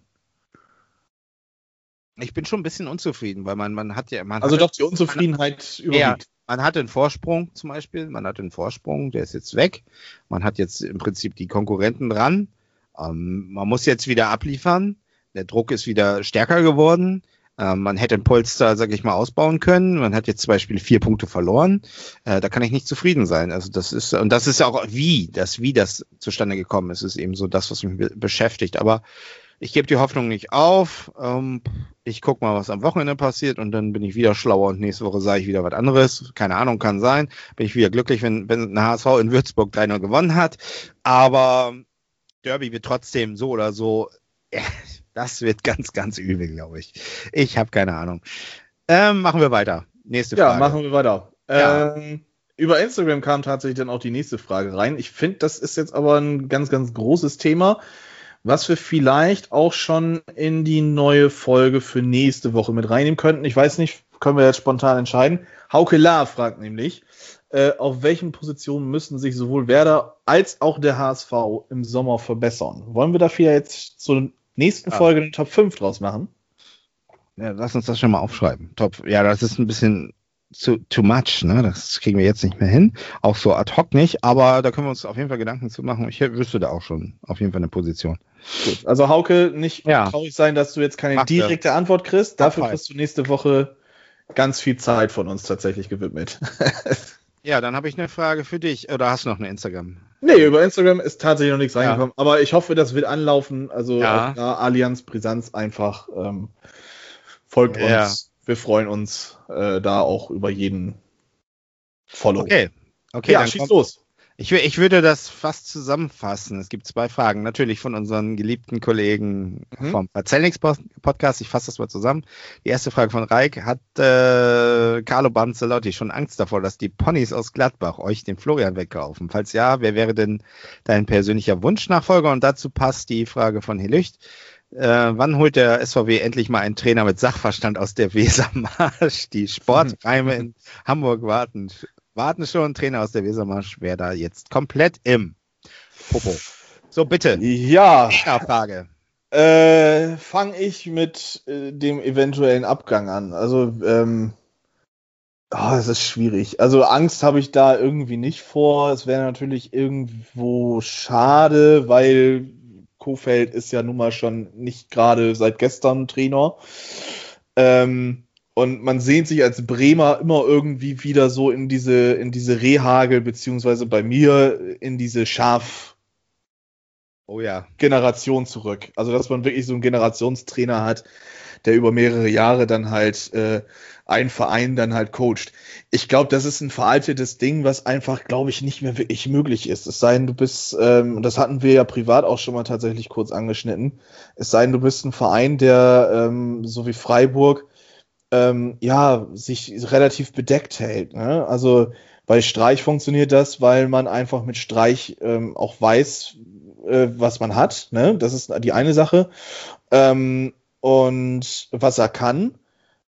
Ich bin schon ein bisschen unzufrieden, weil man, man hat ja. Man also hat, doch die Unzufriedenheit man, überwiegt. Ja, man hatte einen Vorsprung zum Beispiel, man hatte einen Vorsprung, der ist jetzt weg. Man hat jetzt im Prinzip die Konkurrenten dran. Ähm, man muss jetzt wieder abliefern. Der Druck ist wieder stärker geworden. Ähm, man hätte ein Polster, sag ich mal, ausbauen können. Man hat jetzt zum Beispiel vier Punkte verloren. Äh, da kann ich nicht zufrieden sein. Also das ist, und das ist auch wie, das, wie das zustande gekommen ist, ist eben so das, was mich be- beschäftigt. Aber ich gebe die Hoffnung nicht auf. Ähm, ich gucke mal, was am Wochenende passiert und dann bin ich wieder schlauer und nächste Woche sage ich wieder was anderes. Keine Ahnung, kann sein. Bin ich wieder glücklich, wenn, wenn ein H S V in Würzburg drei null gewonnen hat. Aber Derby wird trotzdem so oder so, äh, das wird ganz, ganz übel, glaube ich. Ich habe keine Ahnung. Ähm, machen wir weiter. Nächste Frage. Ja, machen wir weiter. Ja. Ähm, über Instagram kam tatsächlich dann auch die nächste Frage rein. Ich finde, das ist jetzt aber ein ganz, ganz großes Thema, was wir vielleicht auch schon in die neue Folge für nächste Woche mit reinnehmen könnten. Ich weiß nicht, können wir jetzt spontan entscheiden. Hauke Lahr fragt nämlich, äh, auf welchen Positionen müssen sich sowohl Werder als auch der H S V im Sommer verbessern? Wollen wir dafür jetzt zur nächsten ja. Folge den Top fünf draus machen? Ja, lass uns das schon mal aufschreiben. Top. Ja, das ist ein bisschen zu, too much, ne? Das kriegen wir jetzt nicht mehr hin. Auch so ad hoc nicht, aber da können wir uns auf jeden Fall Gedanken zu machen. Ich wüsste da auch schon auf jeden Fall eine Position. Gut, also Hauke, nicht ja. traurig sein, dass du jetzt keine Mach direkte das. Antwort kriegst. Dafür Mach kriegst du nächste Woche ganz viel Zeit von uns tatsächlich gewidmet. Ja, dann habe ich eine Frage für dich. Oder hast du noch eine Instagram? Nee, über Instagram ist tatsächlich noch nichts reingekommen. Ja. Aber ich hoffe, das wird anlaufen. Also ja. auch da Allianz Brisanz einfach ähm, folgt ja. uns. Wir freuen uns äh, da auch über jeden Follow. Okay, okay, ja, dann schieß kommt, los. Ich, ich würde das fast zusammenfassen. Es gibt zwei Fragen. Natürlich von unseren geliebten Kollegen mhm. vom Parzellnix-Podcast. Ich fasse das mal zusammen. Die erste Frage von Reik. Hat äh, Carlo Banzelotti schon Angst davor, dass die Ponys aus Gladbach euch den Florian wegkaufen? Falls ja, wer wäre denn dein persönlicher Wunschnachfolger? Und dazu passt die Frage von Helücht. Äh, wann holt der S V W endlich mal einen Trainer mit Sachverstand aus der Wesermarsch? Die Sportreime in Hamburg warten warten schon. Trainer aus der Wesermarsch wäre da jetzt komplett im Popo. So, bitte. Ja. Frage. Äh, Fange ich mit äh, dem eventuellen Abgang an. Also, ähm, oh, das ist schwierig. Also Angst habe ich da irgendwie nicht vor. Es wäre natürlich irgendwo schade, weil Kohfeldt ist ja nun mal schon nicht gerade seit gestern Trainer. Ähm, und man sehnt sich als Bremer immer irgendwie wieder so in diese, in diese Rehagel, beziehungsweise bei mir in diese Schaf- Oh ja. Generation zurück. Also, dass man wirklich so einen Generationstrainer hat, der über mehrere Jahre dann halt äh, einen Verein dann halt coacht. Ich glaube, das ist ein veraltetes Ding, was einfach, glaube ich, nicht mehr wirklich möglich ist. Es sei denn, du bist, ähm, das hatten wir ja privat auch schon mal tatsächlich kurz angeschnitten, es sei denn, du bist ein Verein, der ähm, so wie Freiburg ähm, ja, sich relativ bedeckt hält. Ne? Also Bei Streich funktioniert das, weil man einfach mit Streich ähm, auch weiß, äh, was man hat. Ne? Das ist die eine Sache. Ähm, und was er kann.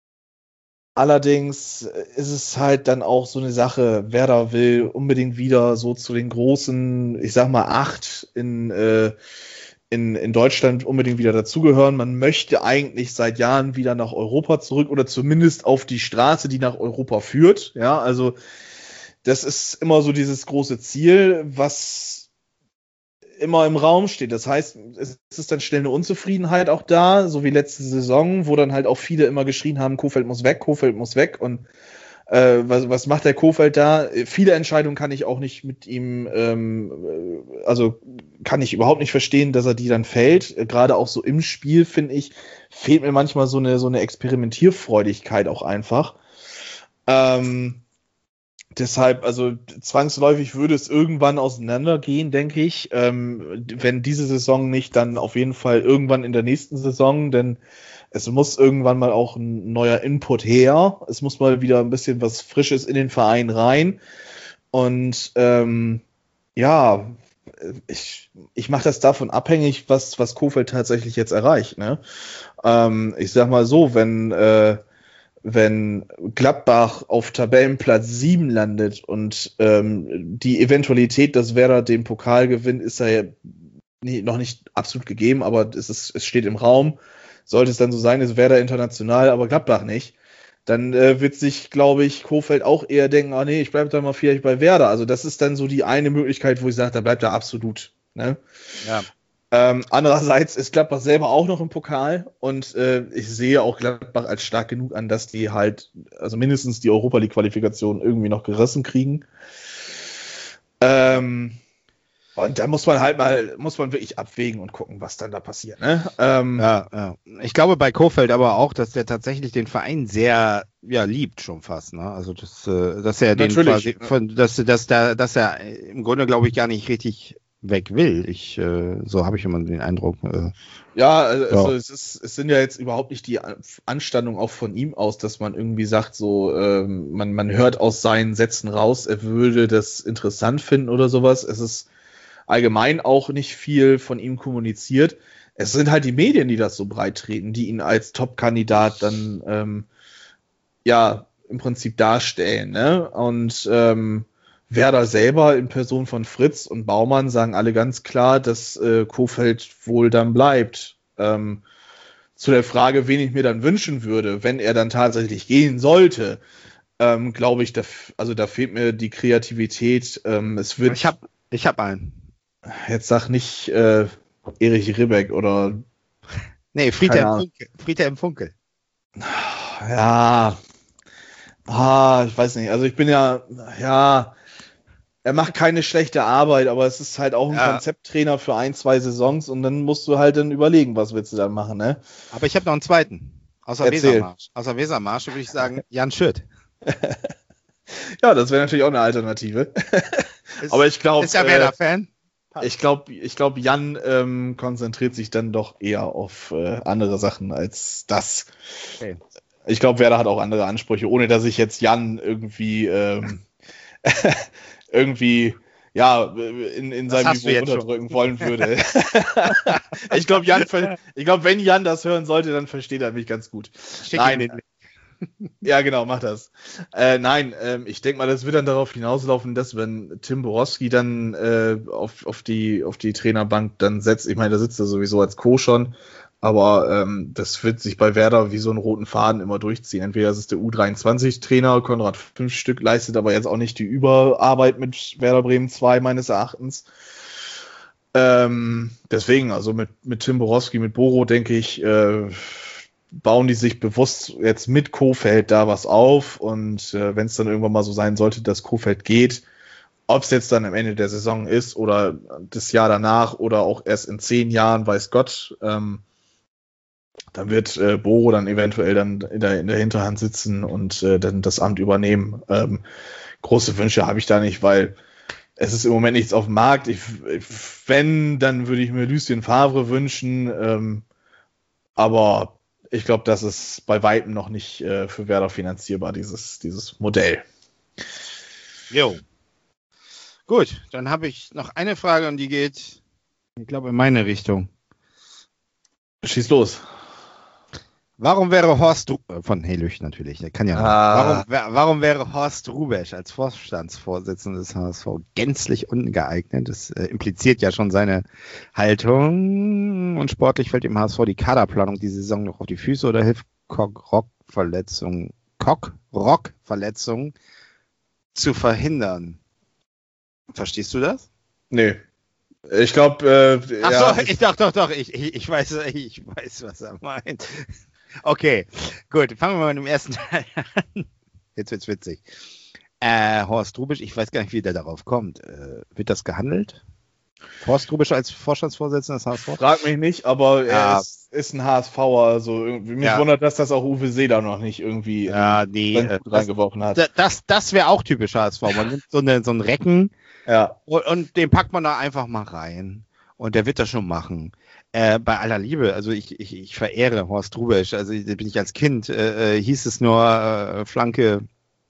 Allerdings ist es halt dann auch so eine Sache, Werder will unbedingt wieder so zu den großen, ich sag mal, acht in, äh, in, in Deutschland unbedingt wieder dazugehören. Man möchte eigentlich seit Jahren wieder nach Europa zurück oder zumindest auf die Straße, die nach Europa führt. Ja, also das ist immer so dieses große Ziel, was immer im Raum steht. Das heißt, es ist dann schnell eine Unzufriedenheit auch da, so wie letzte Saison, wo dann halt auch viele immer geschrien haben, Kohfeldt muss weg, Kohfeldt muss weg und äh, was, was macht der Kohfeldt da? Viele Entscheidungen kann ich auch nicht mit ihm, ähm, also kann ich überhaupt nicht verstehen, dass er die dann fällt. Gerade auch so im Spiel, finde ich, fehlt mir manchmal so eine, so eine Experimentierfreudigkeit auch einfach. Ähm, Deshalb, also zwangsläufig würde es irgendwann auseinandergehen, denke ich. Ähm, wenn diese Saison nicht, dann auf jeden Fall irgendwann in der nächsten Saison, denn es muss irgendwann mal auch ein neuer Input her. Es muss mal wieder ein bisschen was Frisches in den Verein rein. Und ähm, ja, ich, ich mache das davon abhängig, was, was Kohfeldt tatsächlich jetzt erreicht. Ne? Ähm, ich sag mal so, wenn äh, wenn Gladbach auf Tabellenplatz sieben landet und ähm, die Eventualität, dass Werder den Pokal gewinnt, ist ja nie, noch nicht absolut gegeben, aber es, ist, es steht im Raum. Sollte es dann so sein, ist Werder international, aber Gladbach nicht, dann äh, wird sich, glaube ich, Kohfeldt auch eher denken, ah nee, ich bleibe da mal vielleicht bei Werder. Also das ist dann so die eine Möglichkeit, wo ich sage, da bleibt er absolut. Ne? Ja. Ähm, andererseits ist Gladbach selber auch noch im Pokal und äh, ich sehe auch Gladbach als stark genug an, dass die halt, also mindestens die Europa League Qualifikation irgendwie noch gerissen kriegen. Ähm, und da muss man halt mal, muss man wirklich abwägen und gucken, was dann da passiert. Ne? Ähm, ja, ja. Ich glaube bei Kohfeldt aber auch, dass der tatsächlich den Verein sehr ja, liebt schon fast. Ne? Also dass, dass er den quasi, von, dass, dass, dass, dass er im Grunde, glaube ich, gar nicht richtig weg will. Ich, äh, so habe ich immer den Eindruck. Äh, ja, also ja. Es, ist, es sind ja jetzt überhaupt nicht die Anstandung auch von ihm aus, dass man irgendwie sagt, so ähm, man, man hört aus seinen Sätzen raus, er würde das interessant finden oder sowas. Es ist allgemein auch nicht viel von ihm kommuniziert. Es sind halt die Medien, die das so breit treten, die ihn als Top-Kandidat dann ähm, ja im Prinzip darstellen. Ne? Und ähm, Werder selber in Person von Fritz und Baumann sagen alle ganz klar, dass äh, Kohfeldt wohl dann bleibt. Ähm, zu der Frage, wen ich mir dann wünschen würde, wenn er dann tatsächlich gehen sollte, ähm, glaube ich, da, also da fehlt mir die Kreativität. Ähm, es wird. Ich habe ich hab einen. Jetzt sag nicht äh, Erich Ribbeck oder. Nee, Friedhelm Funkel. Friedhelm Funkel. Ja. Ah, ich weiß nicht. Also ich bin ja, ja. Er macht keine schlechte Arbeit, aber es ist halt auch ein ja. Konzepttrainer für ein, zwei Saisons und dann musst du halt dann überlegen, was willst du da machen, ne? Aber ich habe noch einen zweiten. Außer Wesermarsch. Außer Wesermarsch würde ich sagen, Jan Schütt. Ja, das wäre natürlich auch eine Alternative. Ist, aber ich glaube. Ist ja Werder-Fan. Äh, ich glaube, ich glaub, Jan ähm, konzentriert sich dann doch eher auf äh, andere Sachen als das. Okay. Ich glaube, Werder hat auch andere Ansprüche, ohne dass ich jetzt Jan irgendwie. Ähm, irgendwie, ja, in, in seinem Niveau unterdrücken schon. wollen würde. ich glaube, Jan, ich glaube, wenn Jan das hören sollte, dann versteht er mich ganz gut. Schick nein, den ja, genau, mach das. Äh, nein, ähm, ich denke mal, das wird dann darauf hinauslaufen, dass wenn Tim Borowski dann äh, auf, auf, die, auf die Trainerbank dann setzt, ich meine, da sitzt er sowieso als Co. schon, aber ähm, das wird sich bei Werder wie so einen roten Faden immer durchziehen. Entweder ist es der U dreiundzwanzig-Trainer, Konrad fünf Stück, leistet aber jetzt auch nicht die Überarbeit mit Werder Bremen zwei meines Erachtens. Ähm, deswegen, also mit, mit Tim Borowski, mit Boro, denke ich, äh, bauen die sich bewusst jetzt mit Kohfeldt da was auf und äh, wenn es dann irgendwann mal so sein sollte, dass Kohfeldt geht, ob es jetzt dann am Ende der Saison ist oder das Jahr danach oder auch erst in zehn Jahren, weiß Gott, ähm, dann wird äh, Boro dann eventuell dann in der, in der Hinterhand sitzen und äh, dann das Amt übernehmen. Ähm, große Wünsche habe ich da nicht, weil es ist im Moment nichts auf dem Markt. Ich, wenn, dann würde ich mir Lucien Favre wünschen, ähm, aber ich glaube, das ist bei weitem noch nicht äh, für Werder finanzierbar, dieses, dieses Modell. Jo. Gut, dann habe ich noch eine Frage und die geht, ich glaube, in meine Richtung. Schieß los. Warum wäre Horst, von Helüch natürlich, der kann ja ah. warum, warum wäre Horst Rubesch als Vorstandsvorsitzender des H S V gänzlich ungeeignet? Das äh, impliziert ja schon seine Haltung. Und sportlich fällt dem H S V die Kaderplanung diese Saison noch auf die Füße oder hilft Cock-Rock-Verletzung, Cock-Rock-Verletzung zu verhindern? Verstehst du das? Nee. Ich glaube, äh, Ach ja, so, ich doch, doch, doch, ich, ich, ich weiß, ich weiß, was er meint. Okay, gut, fangen wir mal mit dem ersten Teil an. Jetzt wird's witzig. Äh, Horst Rubesch, ich weiß gar nicht, wie der darauf kommt. Äh, wird das gehandelt? Horst Rubesch als Vorstandsvorsitzender des H S V? Frag mich nicht, aber er ja. ist, ist ein HSVer. Also mich ja. wundert, dass das auch Uwe Seeler noch nicht irgendwie ja, nee, äh, reingeworfen hat. Das, das, das wäre auch typisch H S V. Man nimmt so, eine, so einen Recken ja. und, und den packt man da einfach mal rein. Und der wird das schon machen. Äh, bei aller Liebe, also ich, ich, ich verehre Horst Rubesch. Also ich, bin ich als Kind, äh, hieß es nur äh, Flanke,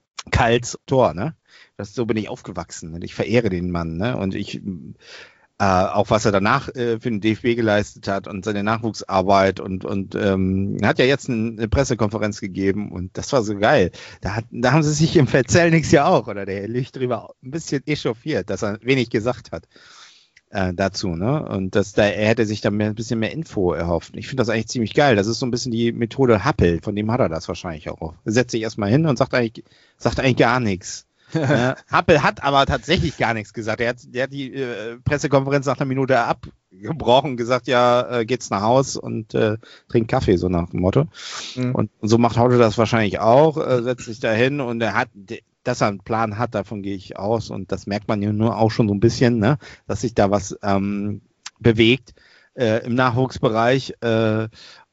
Kals, Tor, ne? Das, so bin ich aufgewachsen. Und ich verehre den Mann, ne? Und ich, äh, auch was er danach äh, für den D F B geleistet hat und seine Nachwuchsarbeit und, und ähm, hat ja jetzt eine, eine Pressekonferenz gegeben und das war so geil. Da, hat, da haben sie sich im Verzellnix ja auch, oder der Herr Licht drüber ein bisschen echauffiert, dass er wenig gesagt hat. Äh, dazu, ne? Und dass da, er hätte sich da mehr, ein bisschen mehr Info erhofft. Ich finde das eigentlich ziemlich geil. Das ist so ein bisschen die Methode Happel, von dem hat er das wahrscheinlich auch. Er setzt sich erstmal hin und sagt eigentlich, sagt eigentlich gar nichts. äh, Happel hat aber tatsächlich gar nichts gesagt. Er hat, der hat die äh, Pressekonferenz nach einer Minute abgebrochen und gesagt, ja, äh, geht's nach Haus und äh, trinkt Kaffee, so nach dem Motto. Mhm. Und, und so macht Hauke das wahrscheinlich auch, äh, setzt sich da hin und er hat, dass er einen Plan hat, davon gehe ich aus und das merkt man ja nur auch schon so ein bisschen, ne, dass sich da was ähm, bewegt äh, im Nachwuchsbereich äh,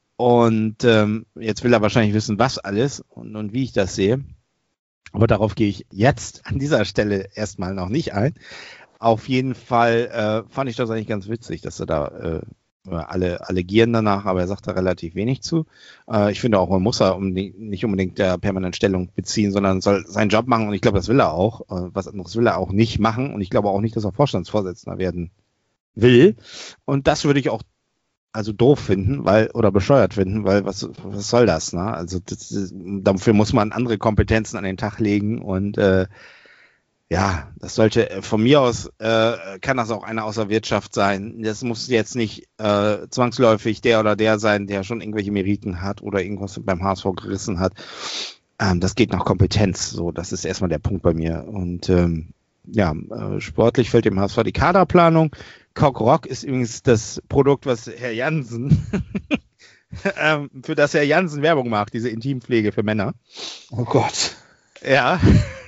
und ähm, jetzt will er wahrscheinlich wissen, was alles und, und wie ich das sehe, aber darauf gehe ich jetzt an dieser Stelle erstmal noch nicht ein. Auf jeden Fall äh, fand ich das eigentlich ganz witzig, dass er da äh, alle, alle gieren danach, aber er sagt da relativ wenig zu. Äh, ich finde auch, man muss er um die, nicht unbedingt der permanent Stellung beziehen, sondern soll seinen Job machen und ich glaube, das will er auch. Äh, was anderes will er auch nicht machen und ich glaube auch nicht, dass er Vorstandsvorsitzender werden will. Und das würde ich auch also doof finden, weil oder bescheuert finden, weil was, was soll das? Ne? Also das, dafür muss man andere Kompetenzen an den Tag legen und äh, ja, das sollte von mir aus, äh, kann das auch einer aus der Wirtschaft sein. Das muss jetzt nicht äh, zwangsläufig der oder der sein, der schon irgendwelche Meriten hat oder irgendwas beim H S V gerissen hat. Ähm, das geht nach Kompetenz. So, das ist erstmal der Punkt bei mir. Und ähm, ja, äh, sportlich fällt dem H S V die Kaderplanung. Cock Rock ist übrigens das Produkt, was Herr Jansen, ähm, für das Herr Jansen Werbung macht, diese Intimpflege für Männer. Oh Gott. Ja.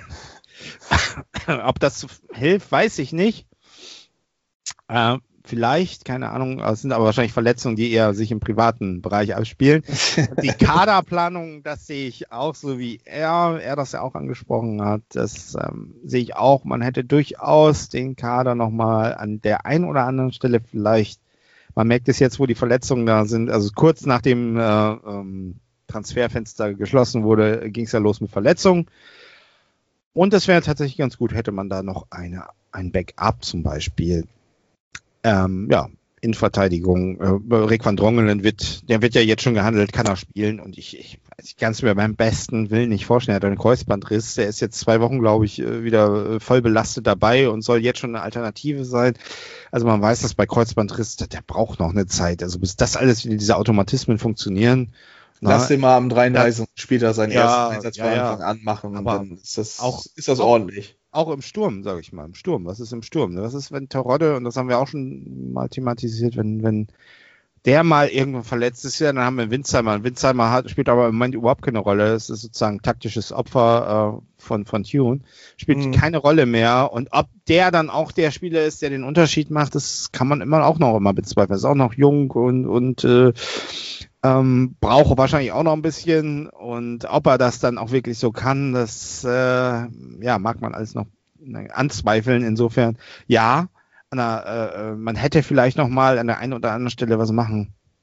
Ob das hilft, weiß ich nicht. Äh, vielleicht, keine Ahnung, es sind aber wahrscheinlich Verletzungen, die eher sich im privaten Bereich abspielen. Die Kaderplanung, das sehe ich auch, so wie er, er das ja auch angesprochen hat, das ähm, sehe ich auch. Man hätte durchaus den Kader nochmal an der einen oder anderen Stelle vielleicht, man merkt es jetzt, wo die Verletzungen da sind, also kurz nach dem äh, ähm, Transferfenster geschlossen wurde, ging es ja los mit Verletzungen. Und das wäre tatsächlich ganz gut, hätte man da noch eine, ein Backup zum Beispiel. Ähm, ja, in Verteidigung. Äh, Rick van Drongelen wird, der wird ja jetzt schon gehandelt, kann er spielen. Und ich, ich, ich kann es mir beim besten Willen nicht vorstellen. Er hat einen Kreuzbandriss. Der ist jetzt zwei Wochen, glaube ich, wieder voll belastet dabei und soll jetzt schon eine Alternative sein. Also man weiß, dass bei Kreuzbandriss, der, der braucht noch eine Zeit. Also bis das alles wieder, diese Automatismen funktionieren. Lass den mal am dreiunddreißigsten später seinen ja, ersten Einsatz ja, von ja. Anfang an machen und Aber dann ist das, auch, ist das auch, ordentlich. Auch im Sturm, sage ich mal, im Sturm. Was ist im Sturm? Was ist, wenn Terodde, und das haben wir auch schon mal thematisiert, wenn, wenn der mal irgendwo verletzt ist, ja, dann haben wir Winzheimer. Winzheimer hat, spielt aber im Moment überhaupt keine Rolle. Es ist sozusagen ein taktisches Opfer äh, von, von Tune. Spielt mhm. keine Rolle mehr. Und ob der dann auch der Spieler ist, der den Unterschied macht, das kann man immer auch noch immer bezweifeln. Er ist auch noch jung und, und äh, ähm, braucht wahrscheinlich auch noch ein bisschen. Und ob er das dann auch wirklich so kann, das äh, ja, mag man alles noch anzweifeln. Insofern, ja, Na, äh, man hätte vielleicht noch mal an der einen oder anderen Stelle was machen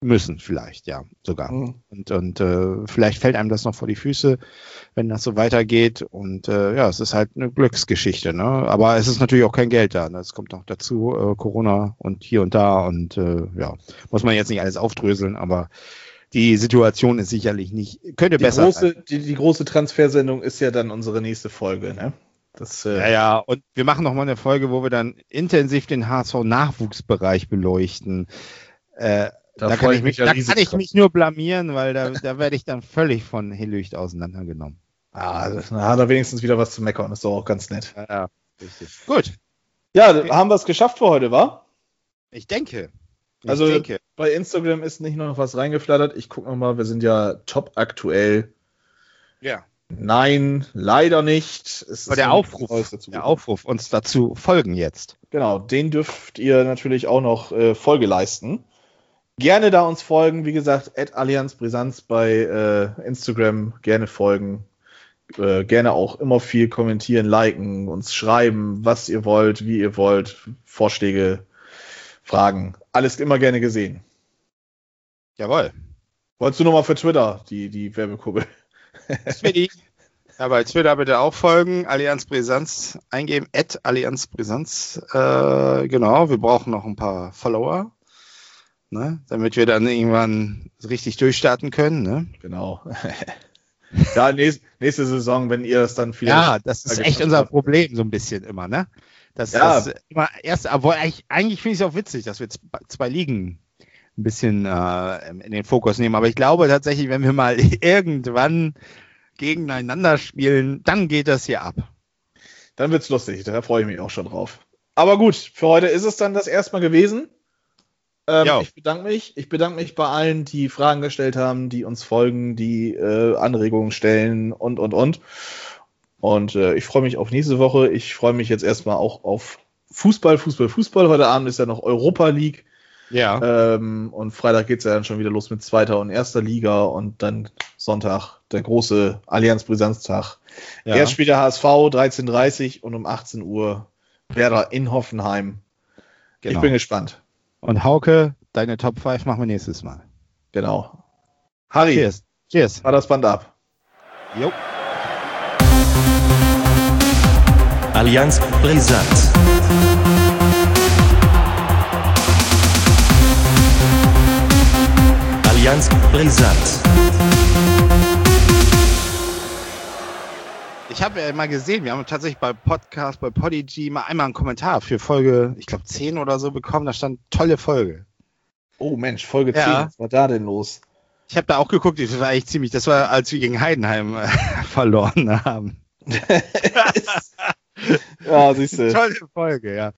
müssen vielleicht, ja, sogar. Mhm. Und, und äh, vielleicht fällt einem das noch vor die Füße, wenn das so weitergeht. Und äh, ja, es ist halt eine Glücksgeschichte, ne? Aber es ist natürlich auch kein Geld da. Das kommt noch dazu, äh, Corona und hier und da. Und äh, ja, muss man jetzt nicht alles aufdröseln, aber die Situation ist sicherlich nicht, könnte die besser große, sein. Die, die große Transfersendung ist ja dann unsere nächste Folge, ne? Das, äh ja, ja, und wir machen noch mal eine Folge, wo wir dann intensiv den H S V-Nachwuchsbereich beleuchten. Äh, Da, da, kann ich, mich, da kann ich mich nur blamieren, weil da, da werde ich dann völlig von Hillücht auseinandergenommen. Ah, da hat er wenigstens wieder was zu meckern, das ist doch auch ganz nett. Ja, ja, richtig. Gut. Ja, okay. Haben wir es geschafft für heute, wa? Ich denke. Ich also denke. Bei Instagram ist nicht noch was reingeflattert. Ich gucke nochmal, wir sind ja top aktuell. Ja. Nein, leider nicht. Es Aber ist der Aufruf, der Aufruf, uns dazu folgen jetzt. Genau, den dürft ihr natürlich auch noch äh, Folge leisten. Gerne da uns folgen, wie gesagt, at Allianz Brisanz bei äh, Instagram, gerne folgen, äh, gerne auch immer viel kommentieren, liken, uns schreiben, was ihr wollt, wie ihr wollt, Vorschläge, Fragen, alles immer gerne gesehen. Jawohl. Wolltest du nochmal für Twitter die, die Werbekuppel? Ja, bei Twitter bitte auch folgen, Allianz Brisanz eingeben, at Allianz Brisanz, äh, genau, wir brauchen noch ein paar Follower. Ne, damit wir dann irgendwann richtig durchstarten können. Ne? Genau. Ja, nächste, nächste Saison, wenn ihr das dann vielleicht... Ja, das ist echt unser habt. Problem so ein bisschen immer. Ne? Das, ja. das immer erst, aber eigentlich, eigentlich finde ich es auch witzig, dass wir zwei Ligen ein bisschen äh, in den Fokus nehmen. Aber ich glaube tatsächlich, wenn wir mal irgendwann gegeneinander spielen, dann geht das hier ab. Dann wird's lustig, da freue ich mich auch schon drauf. Aber gut, für heute ist es dann das erstmal gewesen. Ähm, ich bedanke mich. Ich bedanke mich bei allen, die Fragen gestellt haben, die uns folgen, die äh, Anregungen stellen und, und, und. Und äh, ich freue mich auf nächste Woche. Ich freue mich jetzt erstmal auch auf Fußball, Fußball, Fußball. Heute Abend ist ja noch Europa League. Ja. Ähm, und Freitag geht es ja dann schon wieder los mit zweiter und erster Liga. Und dann Sonntag der große Allianz-Brisanz-Tag. Ja. Erst spielt der H S V dreizehn Uhr dreißig und um achtzehn Uhr Werder in Hoffenheim. Genau. Ich bin gespannt. Und Hauke, deine Top fünf machen wir nächstes Mal. Genau. Harry, Cheers. Cheers. Fahr das Band ab. Jo. Allianz Brisanz. Allianz Brisanz. Ich habe ja mal gesehen, wir haben tatsächlich bei Podcast, bei Podigy mal einmal einen Kommentar für Folge, ich glaube zehn oder so bekommen, da stand tolle Folge. Oh Mensch, Folge ja. zehn, was war da denn los? Ich habe da auch geguckt, das war echt ziemlich, das war, als wir gegen Heidenheim äh, verloren haben. Ja, siehst du. Tolle Folge, ja.